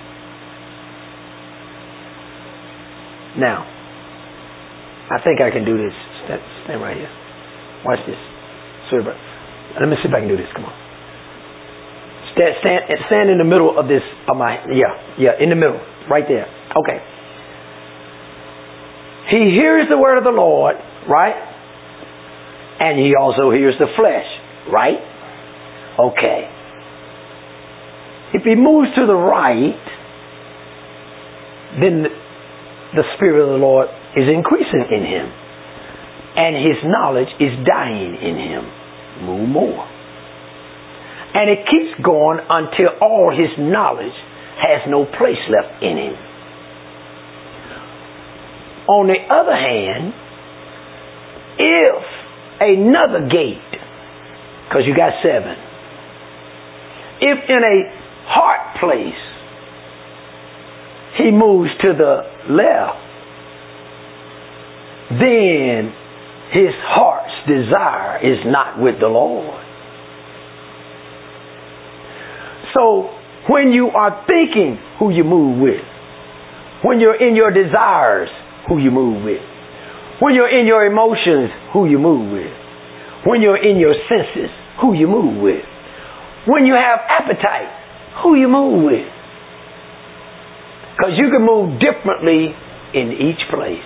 Now, I think I can do this. Stand, stand right here. Watch this. Sorry, but let me see if I can do this. Come on. Stand, stand, stand in the middle of this. Of my, yeah, yeah, in the middle, right there. Okay. He hears the word of the Lord, right? And he also hears the flesh, right? Okay. If he moves to the right, then the Spirit of the Lord is increasing in him. And his knowledge is dying in him. Move more. And it keeps going until all his knowledge has no place left in him. On the other hand, if another gate, because you got seven, if in a heart place he moves to the left, then his heart's desire is not with the Lord. So when you are thinking, who you move with. When you're in your desires, who you move with. When you're in your emotions, who you move with. When you're in your senses, who you move with. When you have appetite, who you move with. Because you can move differently in each place.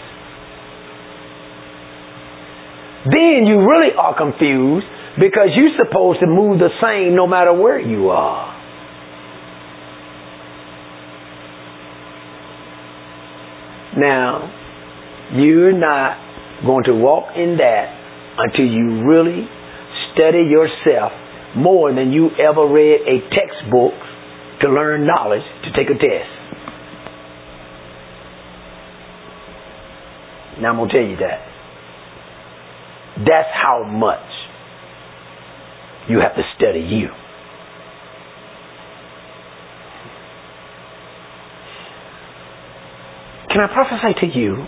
Then you really are confused because you're supposed to move the same no matter where you are. Now, you're not going to walk in that until you really study yourself more than you ever read a textbook to learn knowledge to take a test. Now I'm going to tell you that. That's how much you have to study you. Can I prophesy to you?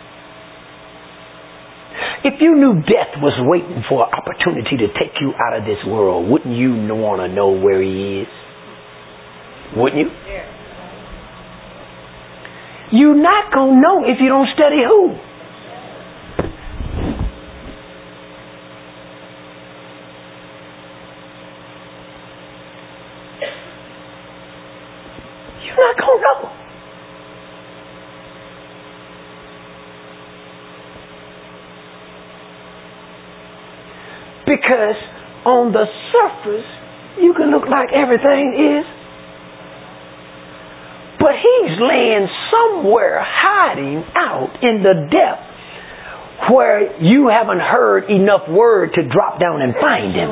If you knew death was waiting for an opportunity to take you out of this world, wouldn't you want to know where he is? Wouldn't you? Yeah. You're not going to know if you don't study who. You're not going to know. Because on the surface, you can look like everything is. But he's laying somewhere hiding out in the depth where you haven't heard enough word to drop down and find him.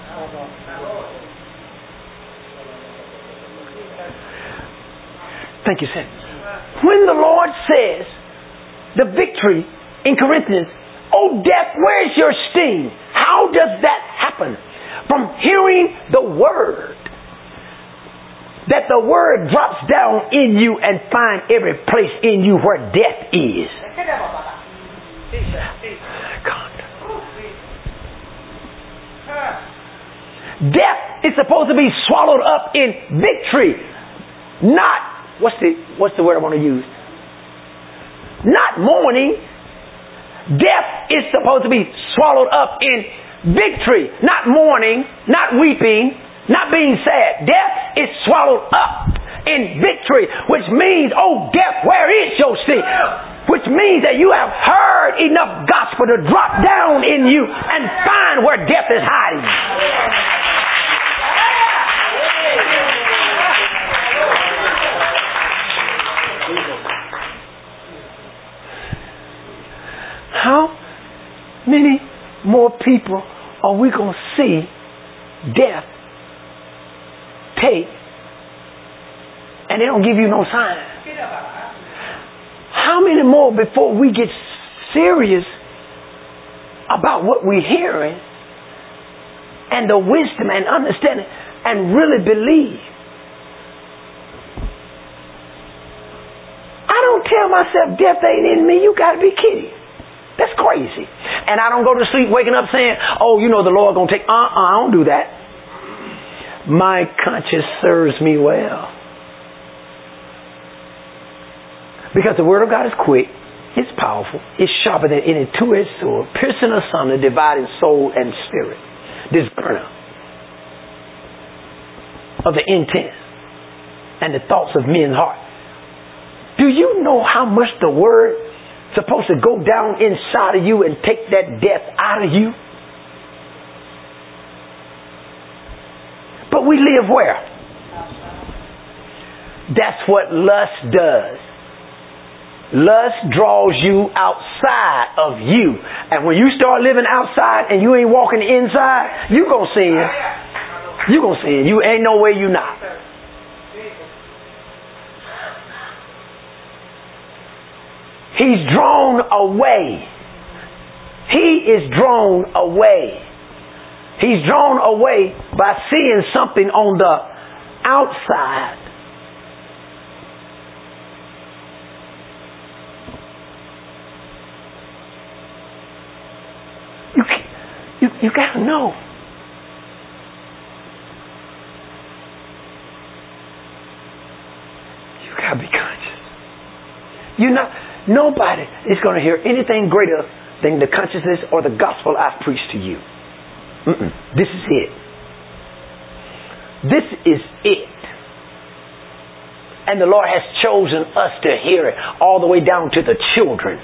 Thank you, sir. When the Lord says the victory in Corinthians, oh death, where's your sting? How does that happen? From hearing the word. That the word drops down in you and find every place in you where death is. God. Death is supposed to be swallowed up in victory. Not, what's the, what's the word I want to use? Not mourning. Death is supposed to be swallowed up in victory. Not mourning, not weeping, not being sad. Death is swallowed up in victory, which means, oh death, where is your sting? Which means that you have heard enough gospel to drop down in you and find where death is hiding. How many more people are we going to see death take and they don't give you no sign? How many more before we get serious about what we're hearing and the wisdom and understanding and really believe? I don't tell myself death ain't in me. You got to be kidding. That's crazy. And I don't go to sleep waking up saying, oh, you know, the Lord going to take, uh-uh, I don't do that. My conscience serves me well. Because the word of God is quick, it's powerful, it's sharper than any two-edged sword, piercing asunder, dividing soul and spirit. Discerner of the intent and the thoughts of men's heart. Do you know how much the word is supposed to go down inside of you and take that death out of you? But we live where? That's what lust does. Lust draws you outside of you. And when you start living outside and you ain't walking inside, you gonna sin. You gonna sin. You ain't no way you not. He's drawn away. He is drawn away. He's drawn away by seeing something on the outside. You, you, you got to know. You got to be conscious. You're not, nobody is going to hear anything greater than the consciousness or the gospel I've preached to you. Mm-mm. This is it. This is it. And the Lord has chosen us to hear it all the way down to the children.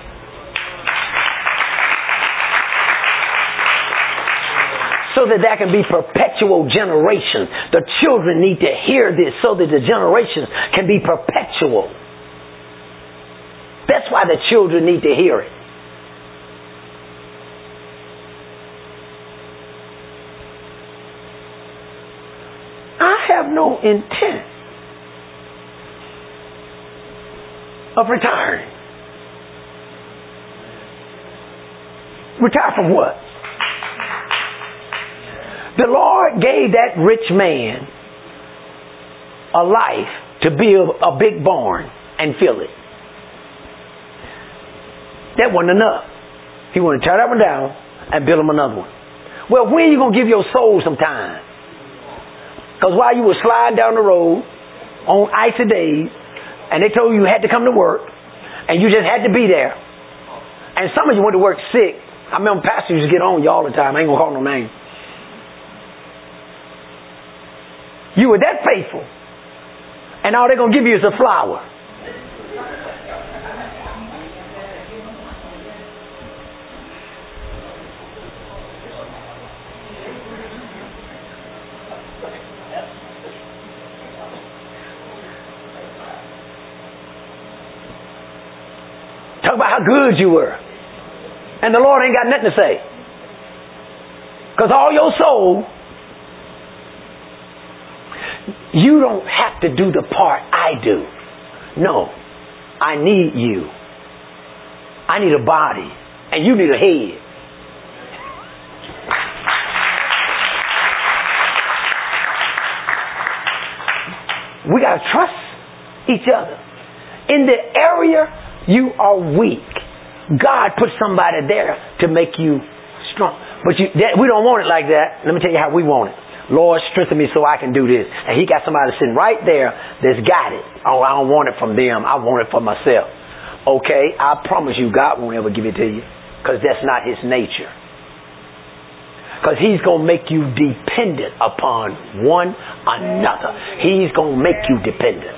So that there can be perpetual generations. The children need to hear this so that the generations can be perpetual. That's why the children need to hear it. I have no intent of retiring. Retire from what? The Lord gave that rich man a life to build a big barn and fill it. That wasn't enough. He wanted to tear that one down and build him another one. Well, when are you going to give your soul some time? Because while you were sliding down the road on icy days, and they told you you had to come to work, and you just had to be there. And some of you went to work sick. I remember pastors used to get on you all the time. I ain't going to call no name. You were that faithful. And all they're going to give you is a flower. Talk about how good you were. And the Lord ain't got nothing to say. Because all your soul, you don't have to do the part I do. No. I need you. I need a body. And you need a head. We got to trust each other. In the area you are weak, God put somebody there to make you strong. But you, that, we don't want it like that. Let me tell you how we want it. Lord, strengthen me so I can do this. And he got somebody sitting right there that's got it. Oh, I don't want it from them. I want it for myself. Okay, I promise you God won't ever give it to you. Because that's not his nature. Because he's going to make you dependent upon one another. He's going to make you dependent.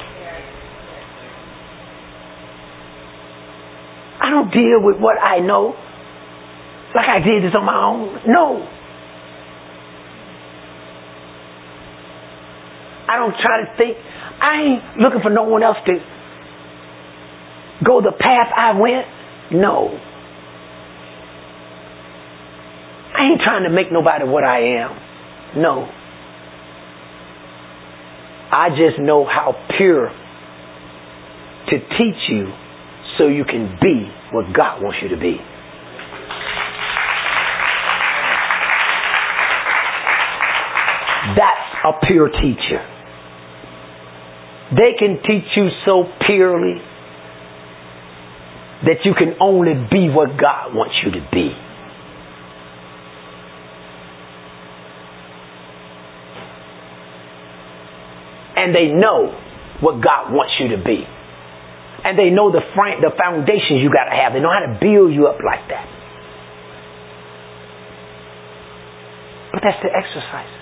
I don't deal with what I know like I did this on my own. No. I don't try to think. I ain't looking for no one else to go the path I went. No. I ain't trying to make nobody what I am. No. I just know how pure to teach you so you can be what God wants you to be. That's a pure teacher. They can teach you so purely that you can only be what God wants you to be. And they know what God wants you to be. And they know the frame, the foundations you got to have. They know how to build you up like that. But that's the exercise.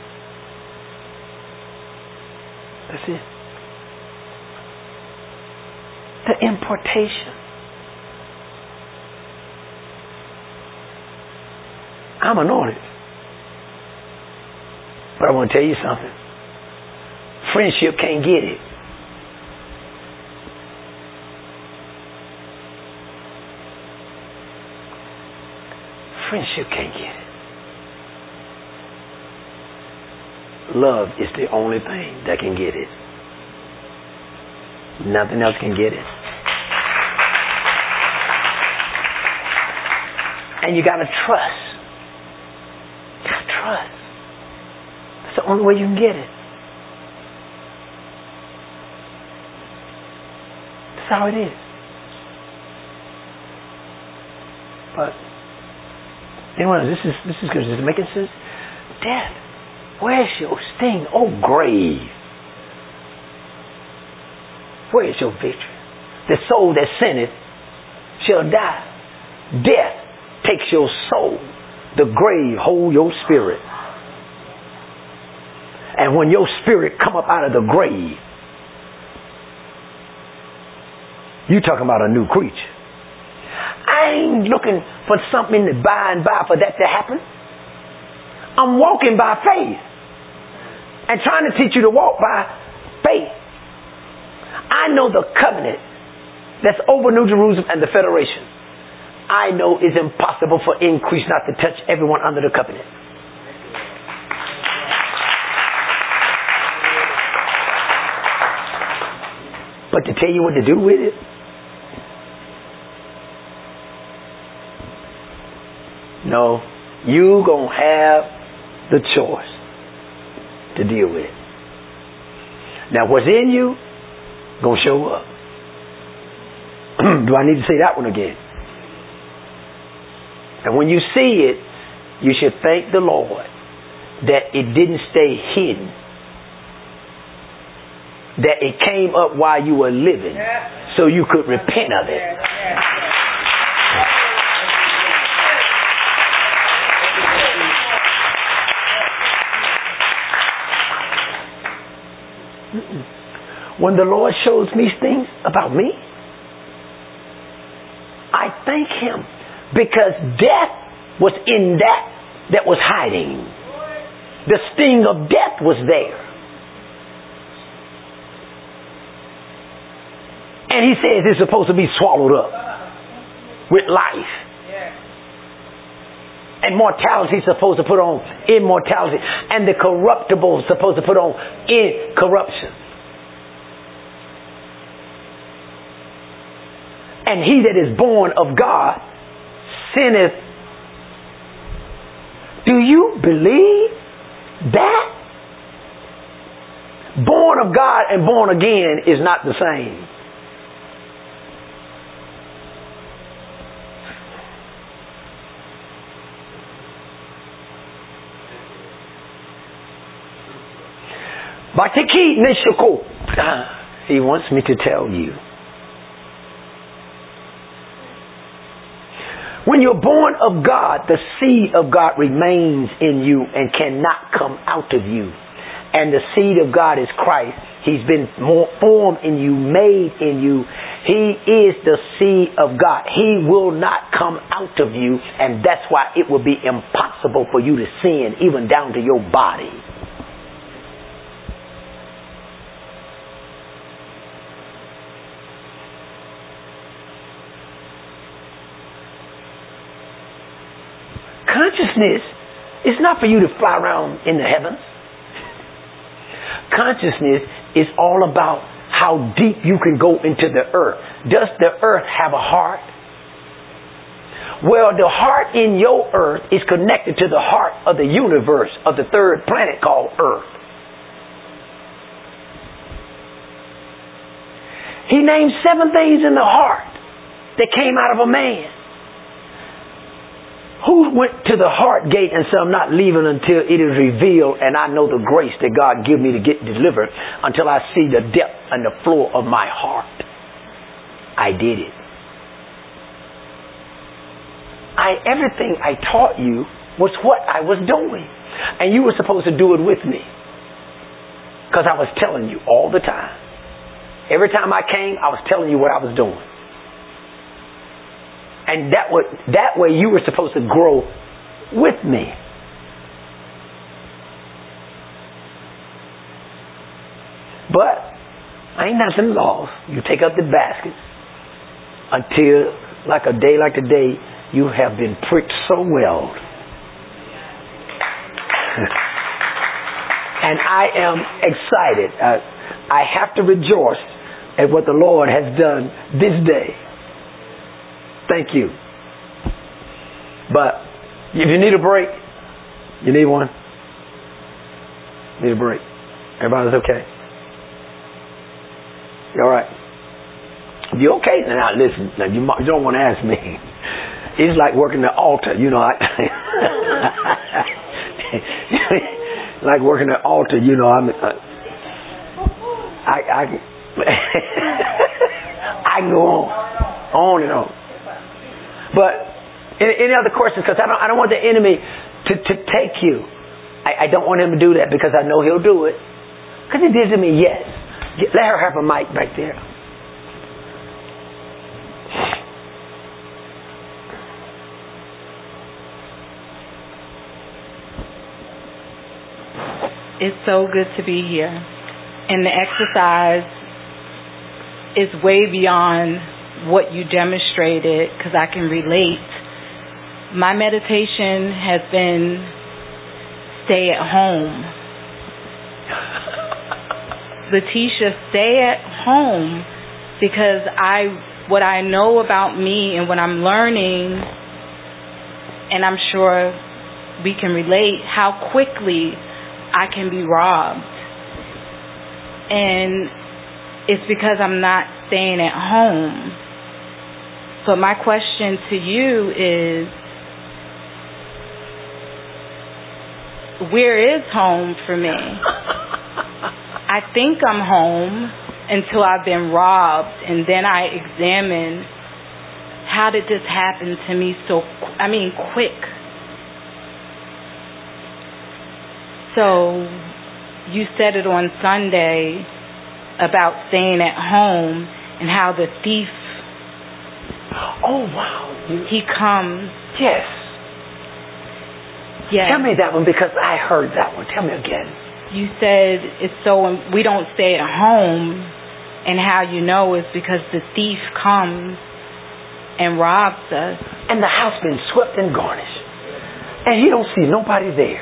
That's it. The importation. I'm anointed. But I want to tell you something. Friendship can't get it. Friendship can't get it. Love is the only thing that can get it. Nothing else can get it. And you gotta trust. You gotta trust. That's the only way you can get it. That's how it is. But anyone else, this is this is good. Is it making sense? Death, where's your sting? Oh grave, where is your victory? The soul that sinneth shall die. Death takes your soul. The grave hold your spirit. And when your spirit come up out of the grave, you talking about a new creature. I ain't looking for something to by and by for that to happen. I'm walking by faith and trying to teach you to walk by faith. I know the covenant that's over New Jerusalem and the Federation. I know it's impossible for increase not to touch everyone under the covenant. But to tell you what to do with it, no, you gonna have the choice to deal with it. Now what's in you gonna show up. Do I need to say that one again? And when you see it, you should thank the Lord that it didn't stay hidden. That it came up while you were living so you could repent of it. When the Lord shows me things about me, I thank him because death was in that that was hiding. The sting of death was there. And he says it's supposed to be swallowed up. with life. And mortality is supposed to put on immortality. And the corruptible is supposed to put on incorruption. And he that is born of God sinneth. Do you believe that? Born of God and born again is not the same. Batiki Neshoko. He wants me to tell you. When you're born of God, the seed of God remains in you and cannot come out of you. And the seed of God is Christ. He's been formed in you, made in you. He is the seed of God. He will not come out of you, and that's why it will be impossible for you to sin, even down to your body. Consciousness is not for you to fly around in the heavens. Consciousness is all about how deep you can go into the earth. Does the earth have a heart? Well, the heart in your earth is connected to the heart of the universe, of the third planet called Earth. He named seven things in the heart that came out of a man. Who went to the heart gate and said, I'm not leaving until it is revealed and I know the grace that God give me to get delivered until I see the depth and the floor of my heart? I did it. I everything I taught you was what I was doing. And you were supposed to do it with me. Because I was telling you all the time. Every time I came, I was telling you what I was doing. And that way, that way you were supposed to grow with me. But I ain't nothing lost. You take up the basket until, like a day like today, you have been pricked so well. And I am excited. Uh, I have to rejoice at what the Lord has done this day. Thank you. But if you need a break, you need one. Need a break. Everybody's okay? You all right? If you're okay, then now listen. Now you, you don't want to ask me. It's like working the altar. You know, I, like working the altar. You know, I'm. Uh, I I I can go on, on and on. But any, any other questions? Because I don't, I don't want the enemy to, to take you. I, I don't want him to do that because I know he'll do it. Because he did to me, yes. Let her have a mic back there. It's so good to be here. And the exercise is way beyond what you demonstrated, because I can relate. My meditation has been stay at home. Letitia, stay at home, because I what I know about me and what I'm learning, and I'm sure we can relate, how quickly I can be robbed. And it's because I'm not staying at home. So my question to you is, where is home for me? I think I'm home until I've been robbed, and then I examine, how did this happen to me so, I mean, quick? So you said it on Sunday about staying at home and how the thief, oh wow, he comes. Yes. Yes. Tell me that one, because I heard that one. Tell me again. You said it's so we don't stay at home, and how you know is because the thief comes and robs us. And the house been swept and garnished. And he don't see nobody there.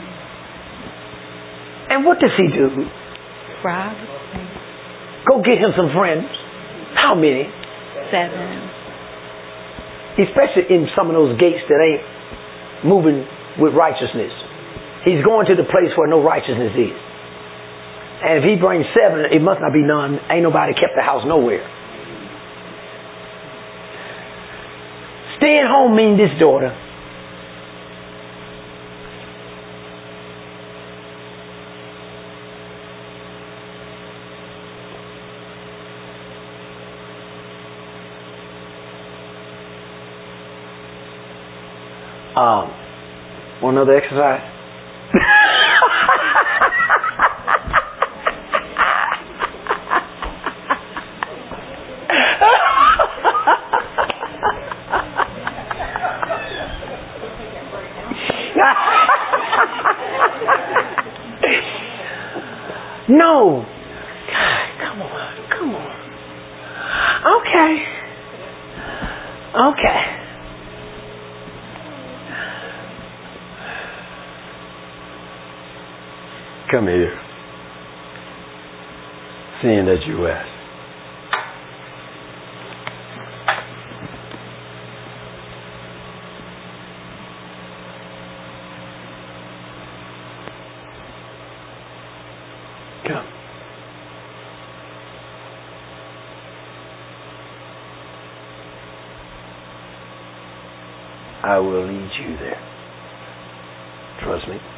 And what does he do? Rob? Go get him some friends. How many? Seven. Especially in some of those gates that ain't moving with righteousness. He's going to the place where no righteousness is. And if he brings seven, it must not be none. Ain't nobody kept the house nowhere. Staying home means this, daughter. Um, want another exercise? No. God, come on, come on. Okay. Okay. Come here. Seeing that you asked. Come. I will lead you there. Trust me.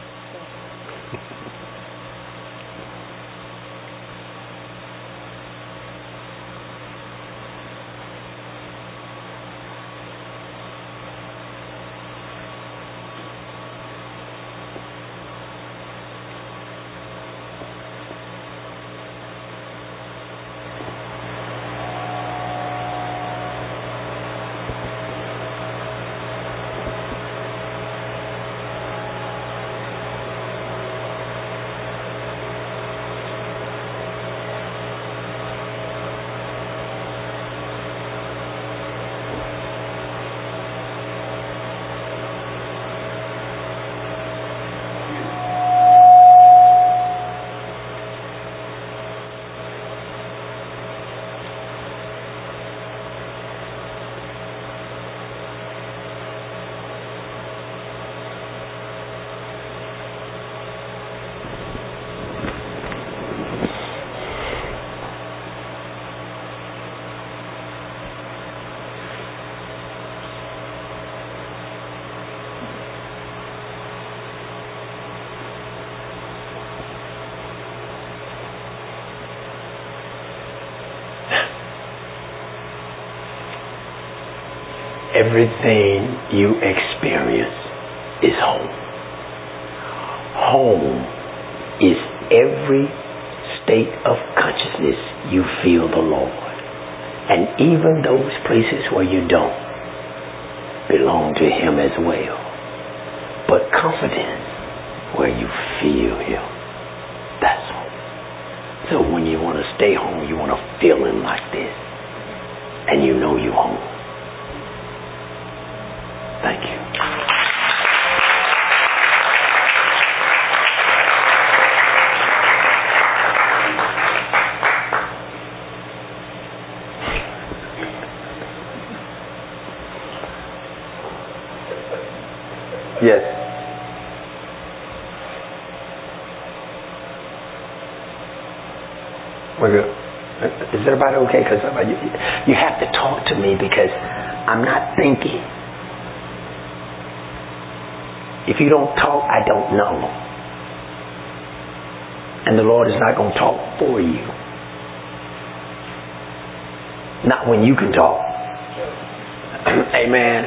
Everything you experience is home. Home is every state of consciousness you feel the Lord. And even those places where you don't belong to Him as well. But confidence where you feel Him. That's home. So when you want to stay home, you want to feel Him like this. And you know you're home. Thank you. Yes. We're good. Is everybody okay? Because you, you have to talk to me because I'm not thinking. If you don't talk, I don't know. And the Lord is not going to talk for you. Not when you can talk. Amen.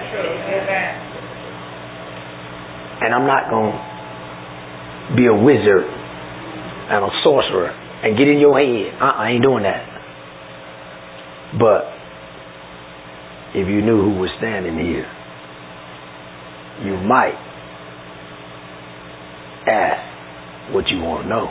And I'm not going to be a wizard and a sorcerer and get in your head. Uh-uh, I ain't doing that. But if you knew who was standing here, you might ask what you want to know.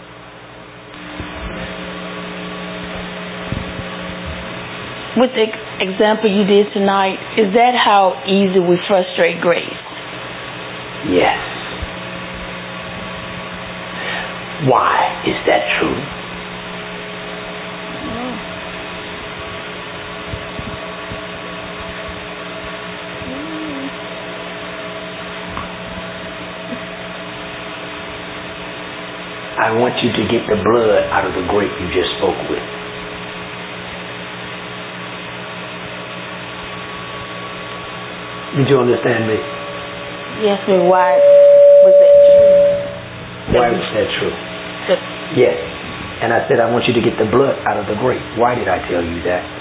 With the example you did tonight, is that how easy we frustrate grace? Yes. Why is that true? I want you to get the blood out of the grape you just spoke with. Did you understand me? Yes, but why was that true? Why was that true? That yes. And I said I want you to get the blood out of the grape. Why did I tell you that?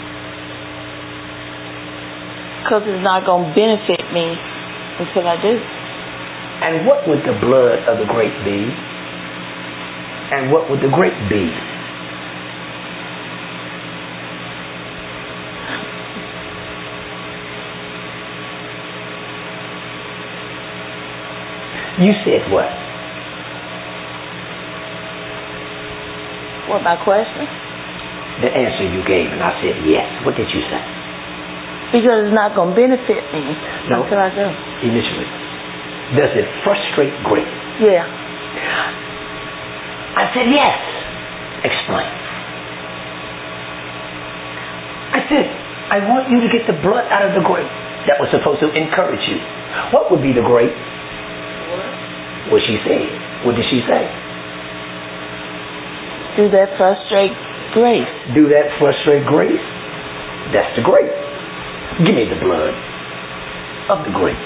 Because it's not going to benefit me until I do. And what would the blood of the grape be? And what would the grape be? You said what? What, my question? The answer you gave, and I said yes. What did you say? Because it's not going to benefit me no, until I do. Initially. Does it frustrate grace? Yeah. I said yes. Explain. I said, I want you to get the blood out of the grape. That was supposed to encourage you. What would be the grape? What she said. What did she say? Do that frustrate grace. Do that frustrate grace? That's the grape. Give me the blood of the grape.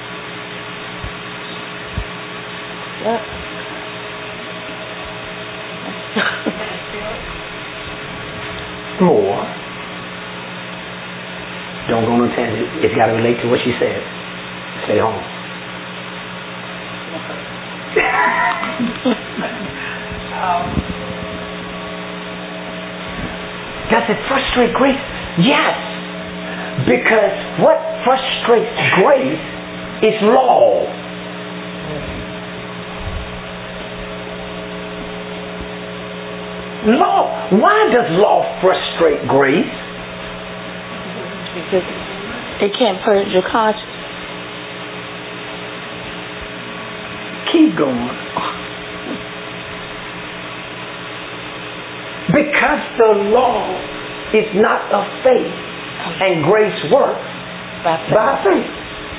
Yep. More. Don't go on a tangent. It's got to relate to what she said. Stay home. um, Does it frustrate grace? Yes. Because what frustrates grace is law. Law. Why does law frustrate grace? Because it can't purge your conscience. Keep going. Because the law is not of faith and grace works by faith. By faith.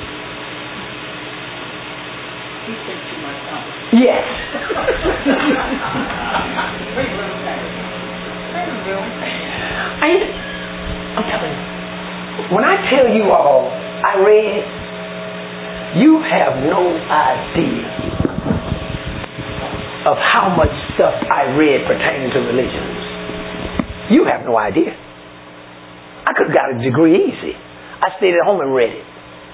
Yes. I, I'm telling you, when I tell you all I read, you have no idea of how much stuff I read pertaining to religions. You have no idea. I could have got a degree easy. I stayed at home and read it.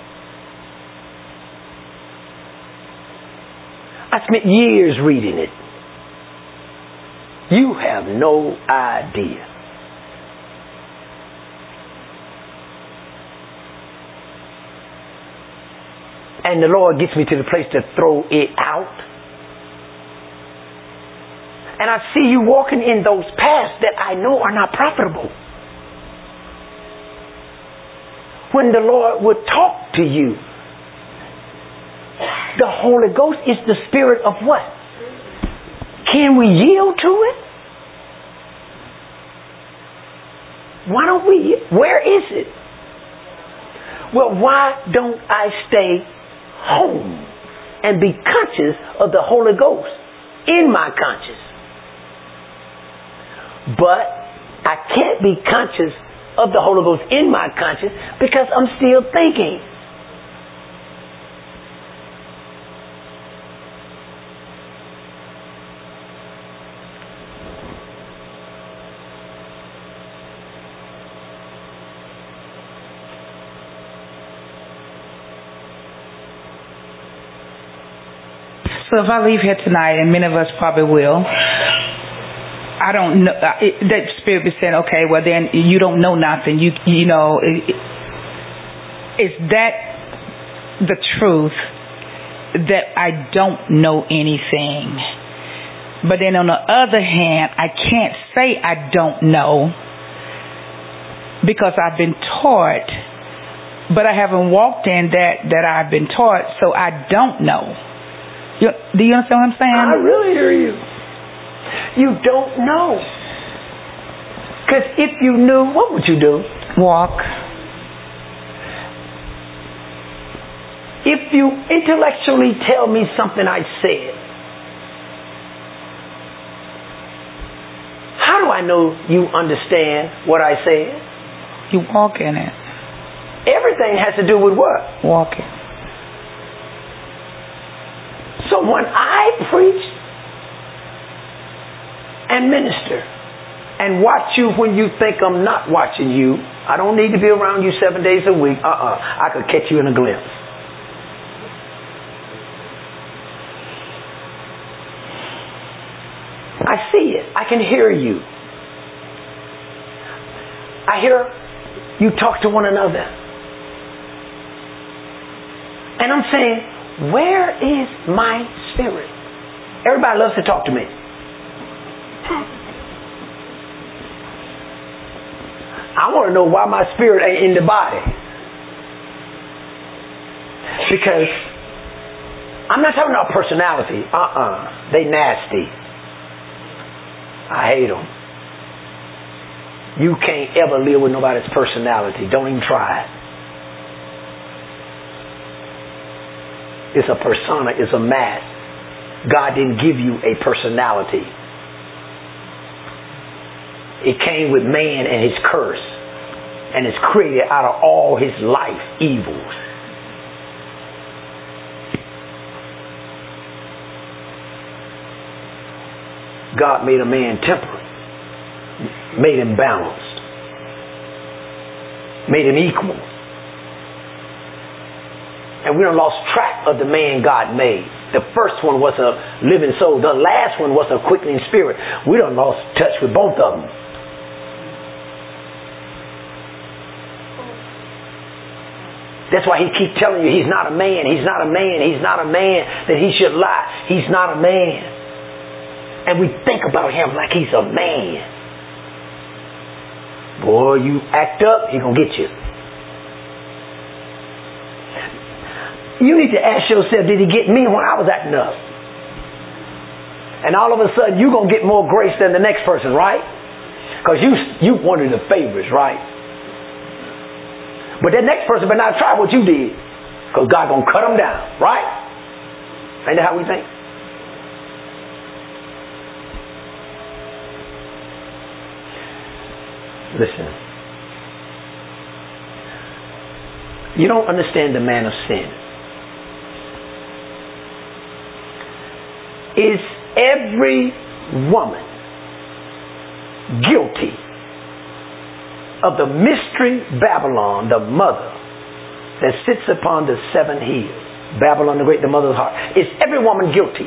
I spent years reading it. You have no idea. And the Lord gets me to the place to throw it out. And I see you walking in those paths that I know are not profitable. When the Lord would talk to you, the Holy Ghost is the spirit of what? Can we yield to it? Why don't we? Where is it? Well, why don't I stay home and be conscious of the Holy Ghost in my conscience? But I can't be conscious of the Holy Ghost in my conscience because I'm still thinking. So if I leave here tonight, and many of us probably will, I don't know. It, that spirit be saying, "Okay, well then you don't know nothing. You you know, it, it, is that the truth that I don't know anything?" But then on the other hand, I can't say I don't know because I've been taught, but I haven't walked in that, that I've been taught, so I don't know. You, do you understand what I'm saying? I really hear you. You don't know. Because if you knew, what would you do? Walk. If you intellectually tell me something I said, how do I know you understand what I said? You walk in it. Everything has to do with what? Walking. So when I preach and minister and watch you when you think I'm not watching you, I don't need to be around you seven days a week. Uh-uh. I could catch you in a glimpse. I see it. I can hear you. I hear you talk to one another. And I'm saying, where is my spirit? Everybody loves to talk to me. I want to know why my spirit ain't in the body. Because I'm not talking about personality. Uh-uh. They nasty. I hate them. You can't ever live with nobody's personality. Don't even try it. It's a persona. It's a mask. God didn't give you a personality. It came with man and his curse. And it's created out of all his life evils. God made a man temperate. Made him balanced. Made him equal. And we done lost track of the man God made. The first one was a living soul. The last one was a quickening spirit. We done lost touch with both of them. That's why he keeps telling you he's not a man. He's not a man. He's not a man that he should lie. He's not a man. And we think about him like he's a man. Boy, you act up, he gonna get you. You need to ask yourself, did he get me when I was acting up? And all of a sudden, you're going to get more grace than the next person, right? Because you you one of the favorites, right? But that next person better not try what you did. Because God's going to cut them down, right? Ain't that how we think? Listen. You don't understand the man of sin. Is every woman guilty of the mystery Babylon, the mother that sits upon the seven hills? Babylon the great, the mother of the heart. Is every woman guilty?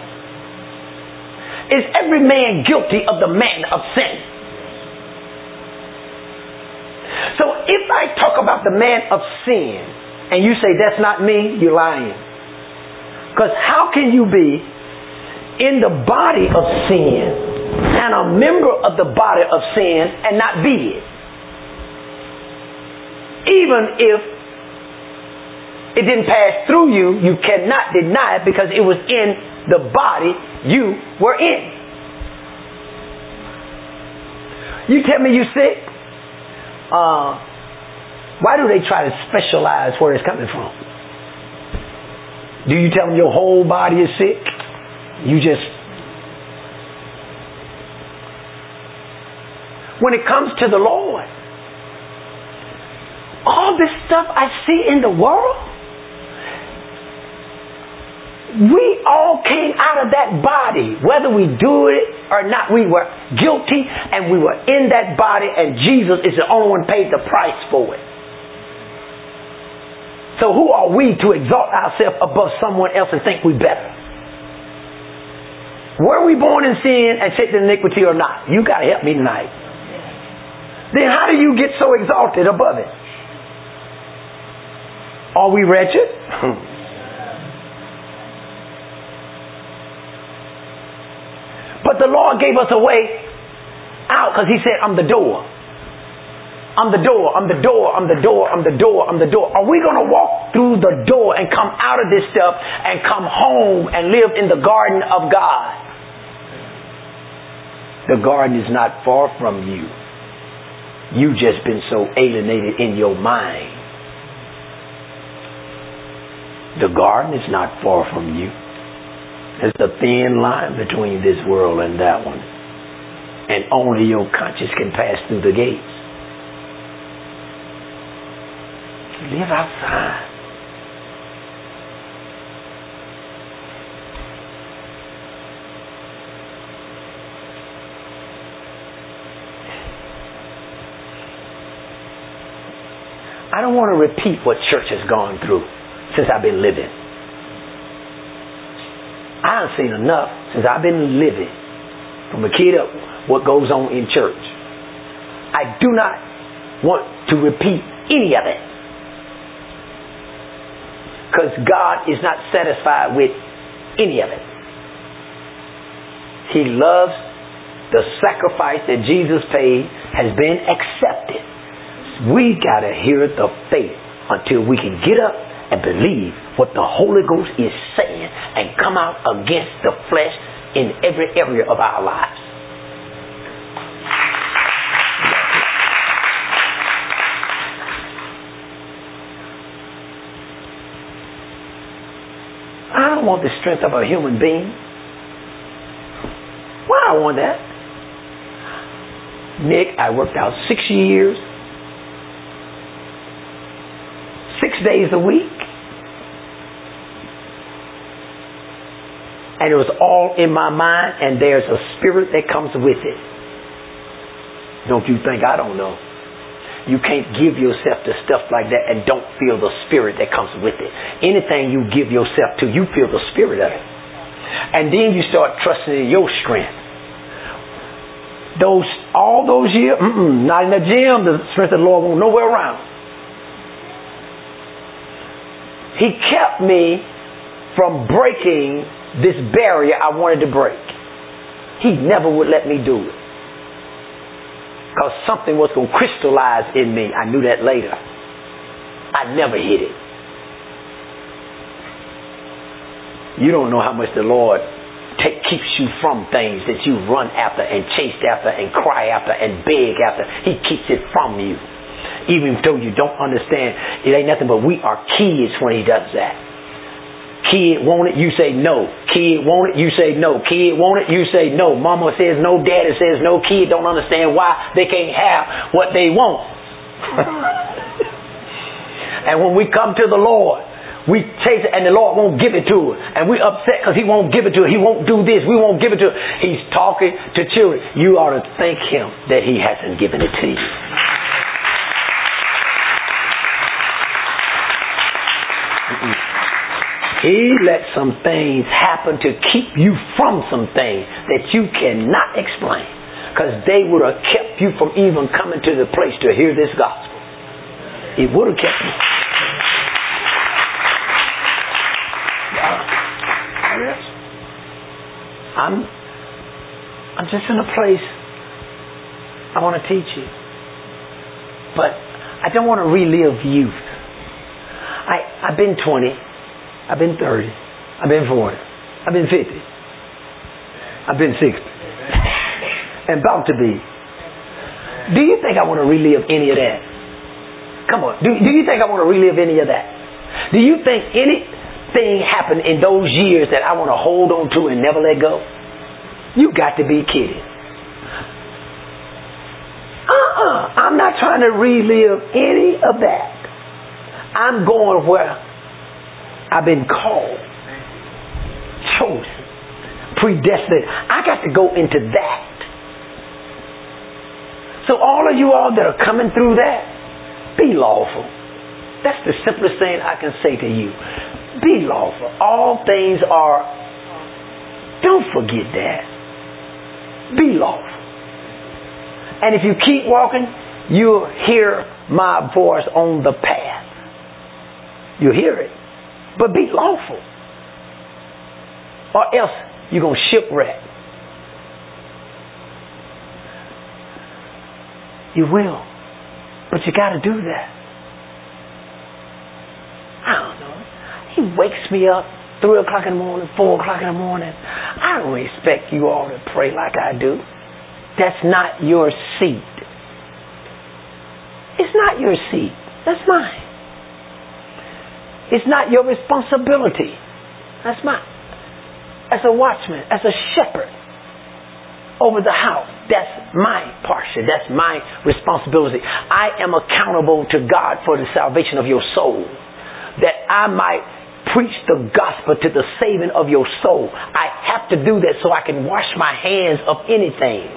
Is every man guilty of the man of sin? So if I talk about the man of sin and you say that's not me, you're lying. Because how can you be in the body of sin and a member of the body of sin and not be it? Even if it didn't pass through you, you cannot deny it because it was in the body you were in. You tell me you're sick. Uh, why do they try to specialize where it's coming from? Do you tell them your whole body is sick? You just... When it comes to the Lord, all this stuff I see in the world, we all came out of that body. Whether we do it or not, we were guilty and we were in that body, and Jesus is the only one who paid the price for it. So who are we to exalt ourselves above someone else and think we better? Were we born in sin and shaped in iniquity or not? You got to help me tonight. Then how do you get so exalted above it? Are we wretched? But the Lord gave us a way out because he said, I'm the door. I'm the door, I'm the door, I'm the door, I'm the door, I'm the door. Are we going to walk through the door and come out of this stuff and come home and live in the garden of God? The garden is not far from you. You've just been so alienated in your mind. The garden is not far from you. There's a thin line between this world and that one. And only your conscience can pass through the gates. Live outside. I don't want to repeat what church has gone through since I've been living. I've seen enough since I've been living, from a kid up, what goes on in church. I do not want to repeat any of it, because God is not satisfied with any of it. He loves the sacrifice that Jesus paid has been accepted. We got to hear the faith until we can get up and believe what the Holy Ghost is saying and come out against the flesh in every area of our lives. I don't want the strength of a human being. Why I want that? Nick, I worked out six years, six days a week. And it was all in my mind, and there's a spirit that comes with it. Don't you think I don't know? You can't give yourself to stuff like that and don't feel the spirit that comes with it. Anything you give yourself to, you feel the spirit of it. And then you start trusting in your strength. Those all those years, mm-mm, not in the gym, the strength of the Lord won't nowhere around. He kept me from breaking this barrier I wanted to break. He never would let me do it, because something was going to crystallize in me. I knew that later. I never hit it. You don't know how much the Lord take, keeps you from things that you run after and chase after and cry after and beg after. He keeps it from you. Even though you don't understand, it ain't nothing but we are kids when he does that. Kid want it, you say no. Kid want it, you say no. Kid want it, you say no. Mama says no, daddy says no. Kid don't understand why they can't have what they want. And when we come to the Lord, we chase it and the Lord won't give it to us. And we're upset because he won't give it to us. He won't do this. We won't give it to us. He's talking to children. You ought to thank him that he hasn't given it to you. He let some things happen to keep you from some things that you cannot explain, because they would have kept you from even coming to the place to hear this gospel. It would have kept you. Yes. I'm I'm just in a place I want to teach you, but I don't want to relive youth. I I've been twenty. I've been thirty. I've been forty. I've been fifty. I've been sixty. And about to be. Do you think I want to relive any of that? Come on. Do, do you think I want to relive any of that? Do you think anything happened in those years that I want to hold on to and never let go? You got to be kidding. Uh-uh. I'm not trying to relive any of that. I'm going where I've been called, chosen, predestined. I got to go into that. So all of you all that are coming through that, be lawful. That's the simplest thing I can say to you. Be lawful. All things are, don't forget that. Be lawful. And if you keep walking, you'll hear my voice on the path. You'll hear it. But be lawful, or else you're going to shipwreck. You will. But you got to do that. I don't know. He wakes me up three o'clock in the morning, four o'clock in the morning. I don't expect you all to pray like I do. That's not your seat. It's not your seat. That's mine. It's not your responsibility. That's mine. As a watchman, as a shepherd over the house, that's my portion. That's my responsibility. I am accountable to God for the salvation of your soul. That I might preach the gospel to the saving of your soul. I have to do that so I can wash my hands of anything.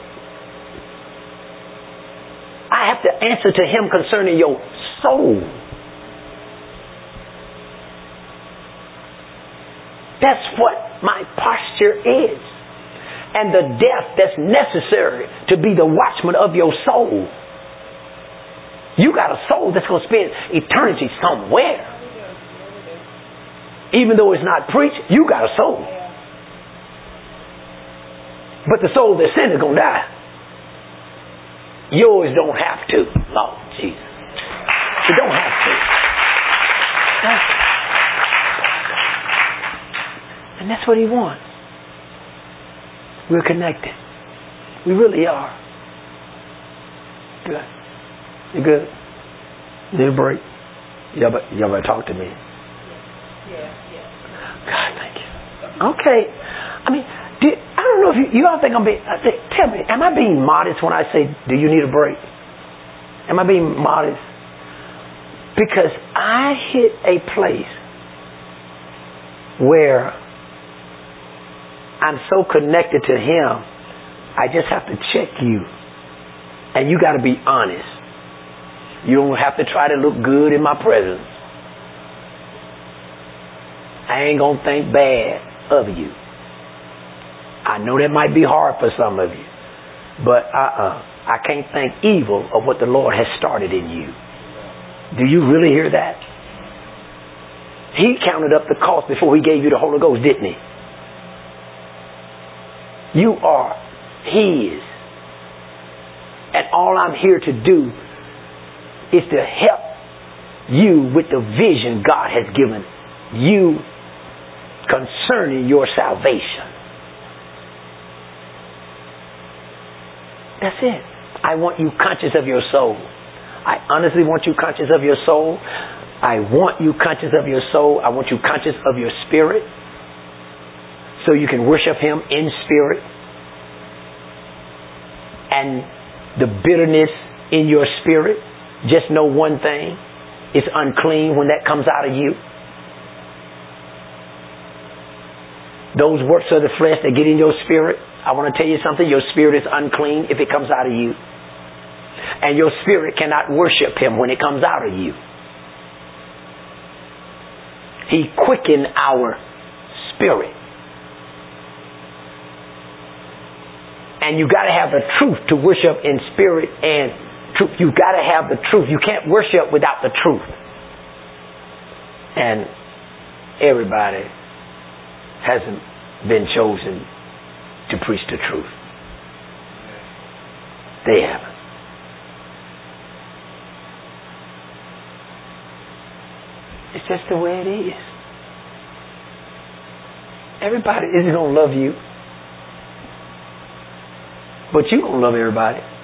I have to answer to him concerning your soul. That's what my posture is. And the death that's necessary to be the watchman of your soul. You got a soul that's going to spend eternity somewhere. Even though it's not preached, you got a soul. But the soul that's sin is going to die. Yours don't have to. Lord Jesus. It don't have to. And that's what he wants. We're connected. We really are. Good. You good? Need a break? Y'all better, y'all better talk to me. God, thank you. Okay. I mean, do, I don't know if you, you all think I'm being, I think, tell me, am I being modest when I say, do you need a break? Am I being modest? Because I hit a place where I'm so connected to him, I just have to check you. And you got to be honest. You don't have to try to look good in my presence. I ain't going to think bad of you. I know that might be hard for some of you. But uh-uh. I can't think evil of what the Lord has started in you. Do you really hear that? He counted up the cost before he gave you the Holy Ghost, didn't he? You are his. And all I'm here to do is to help you with the vision God has given you concerning your salvation. That's it. I want you conscious of your soul. I honestly want you conscious of your soul. I want you conscious of your soul. I want you conscious of your spirit, so you can worship him in spirit. And the bitterness in your spirit, just know one thing: it's unclean when that comes out of you. Those works of the flesh that get in your spirit, I want to tell you something, your spirit is unclean if it comes out of you. And your spirit cannot worship him when it comes out of you. He quickened our spirit. And you got to have the truth to worship in spirit and truth. You got to have the truth. You can't worship without the truth. And everybody hasn't been chosen to preach the truth. They haven't. It's just the way it is. Everybody isn't going to love you. But you're going to love everybody.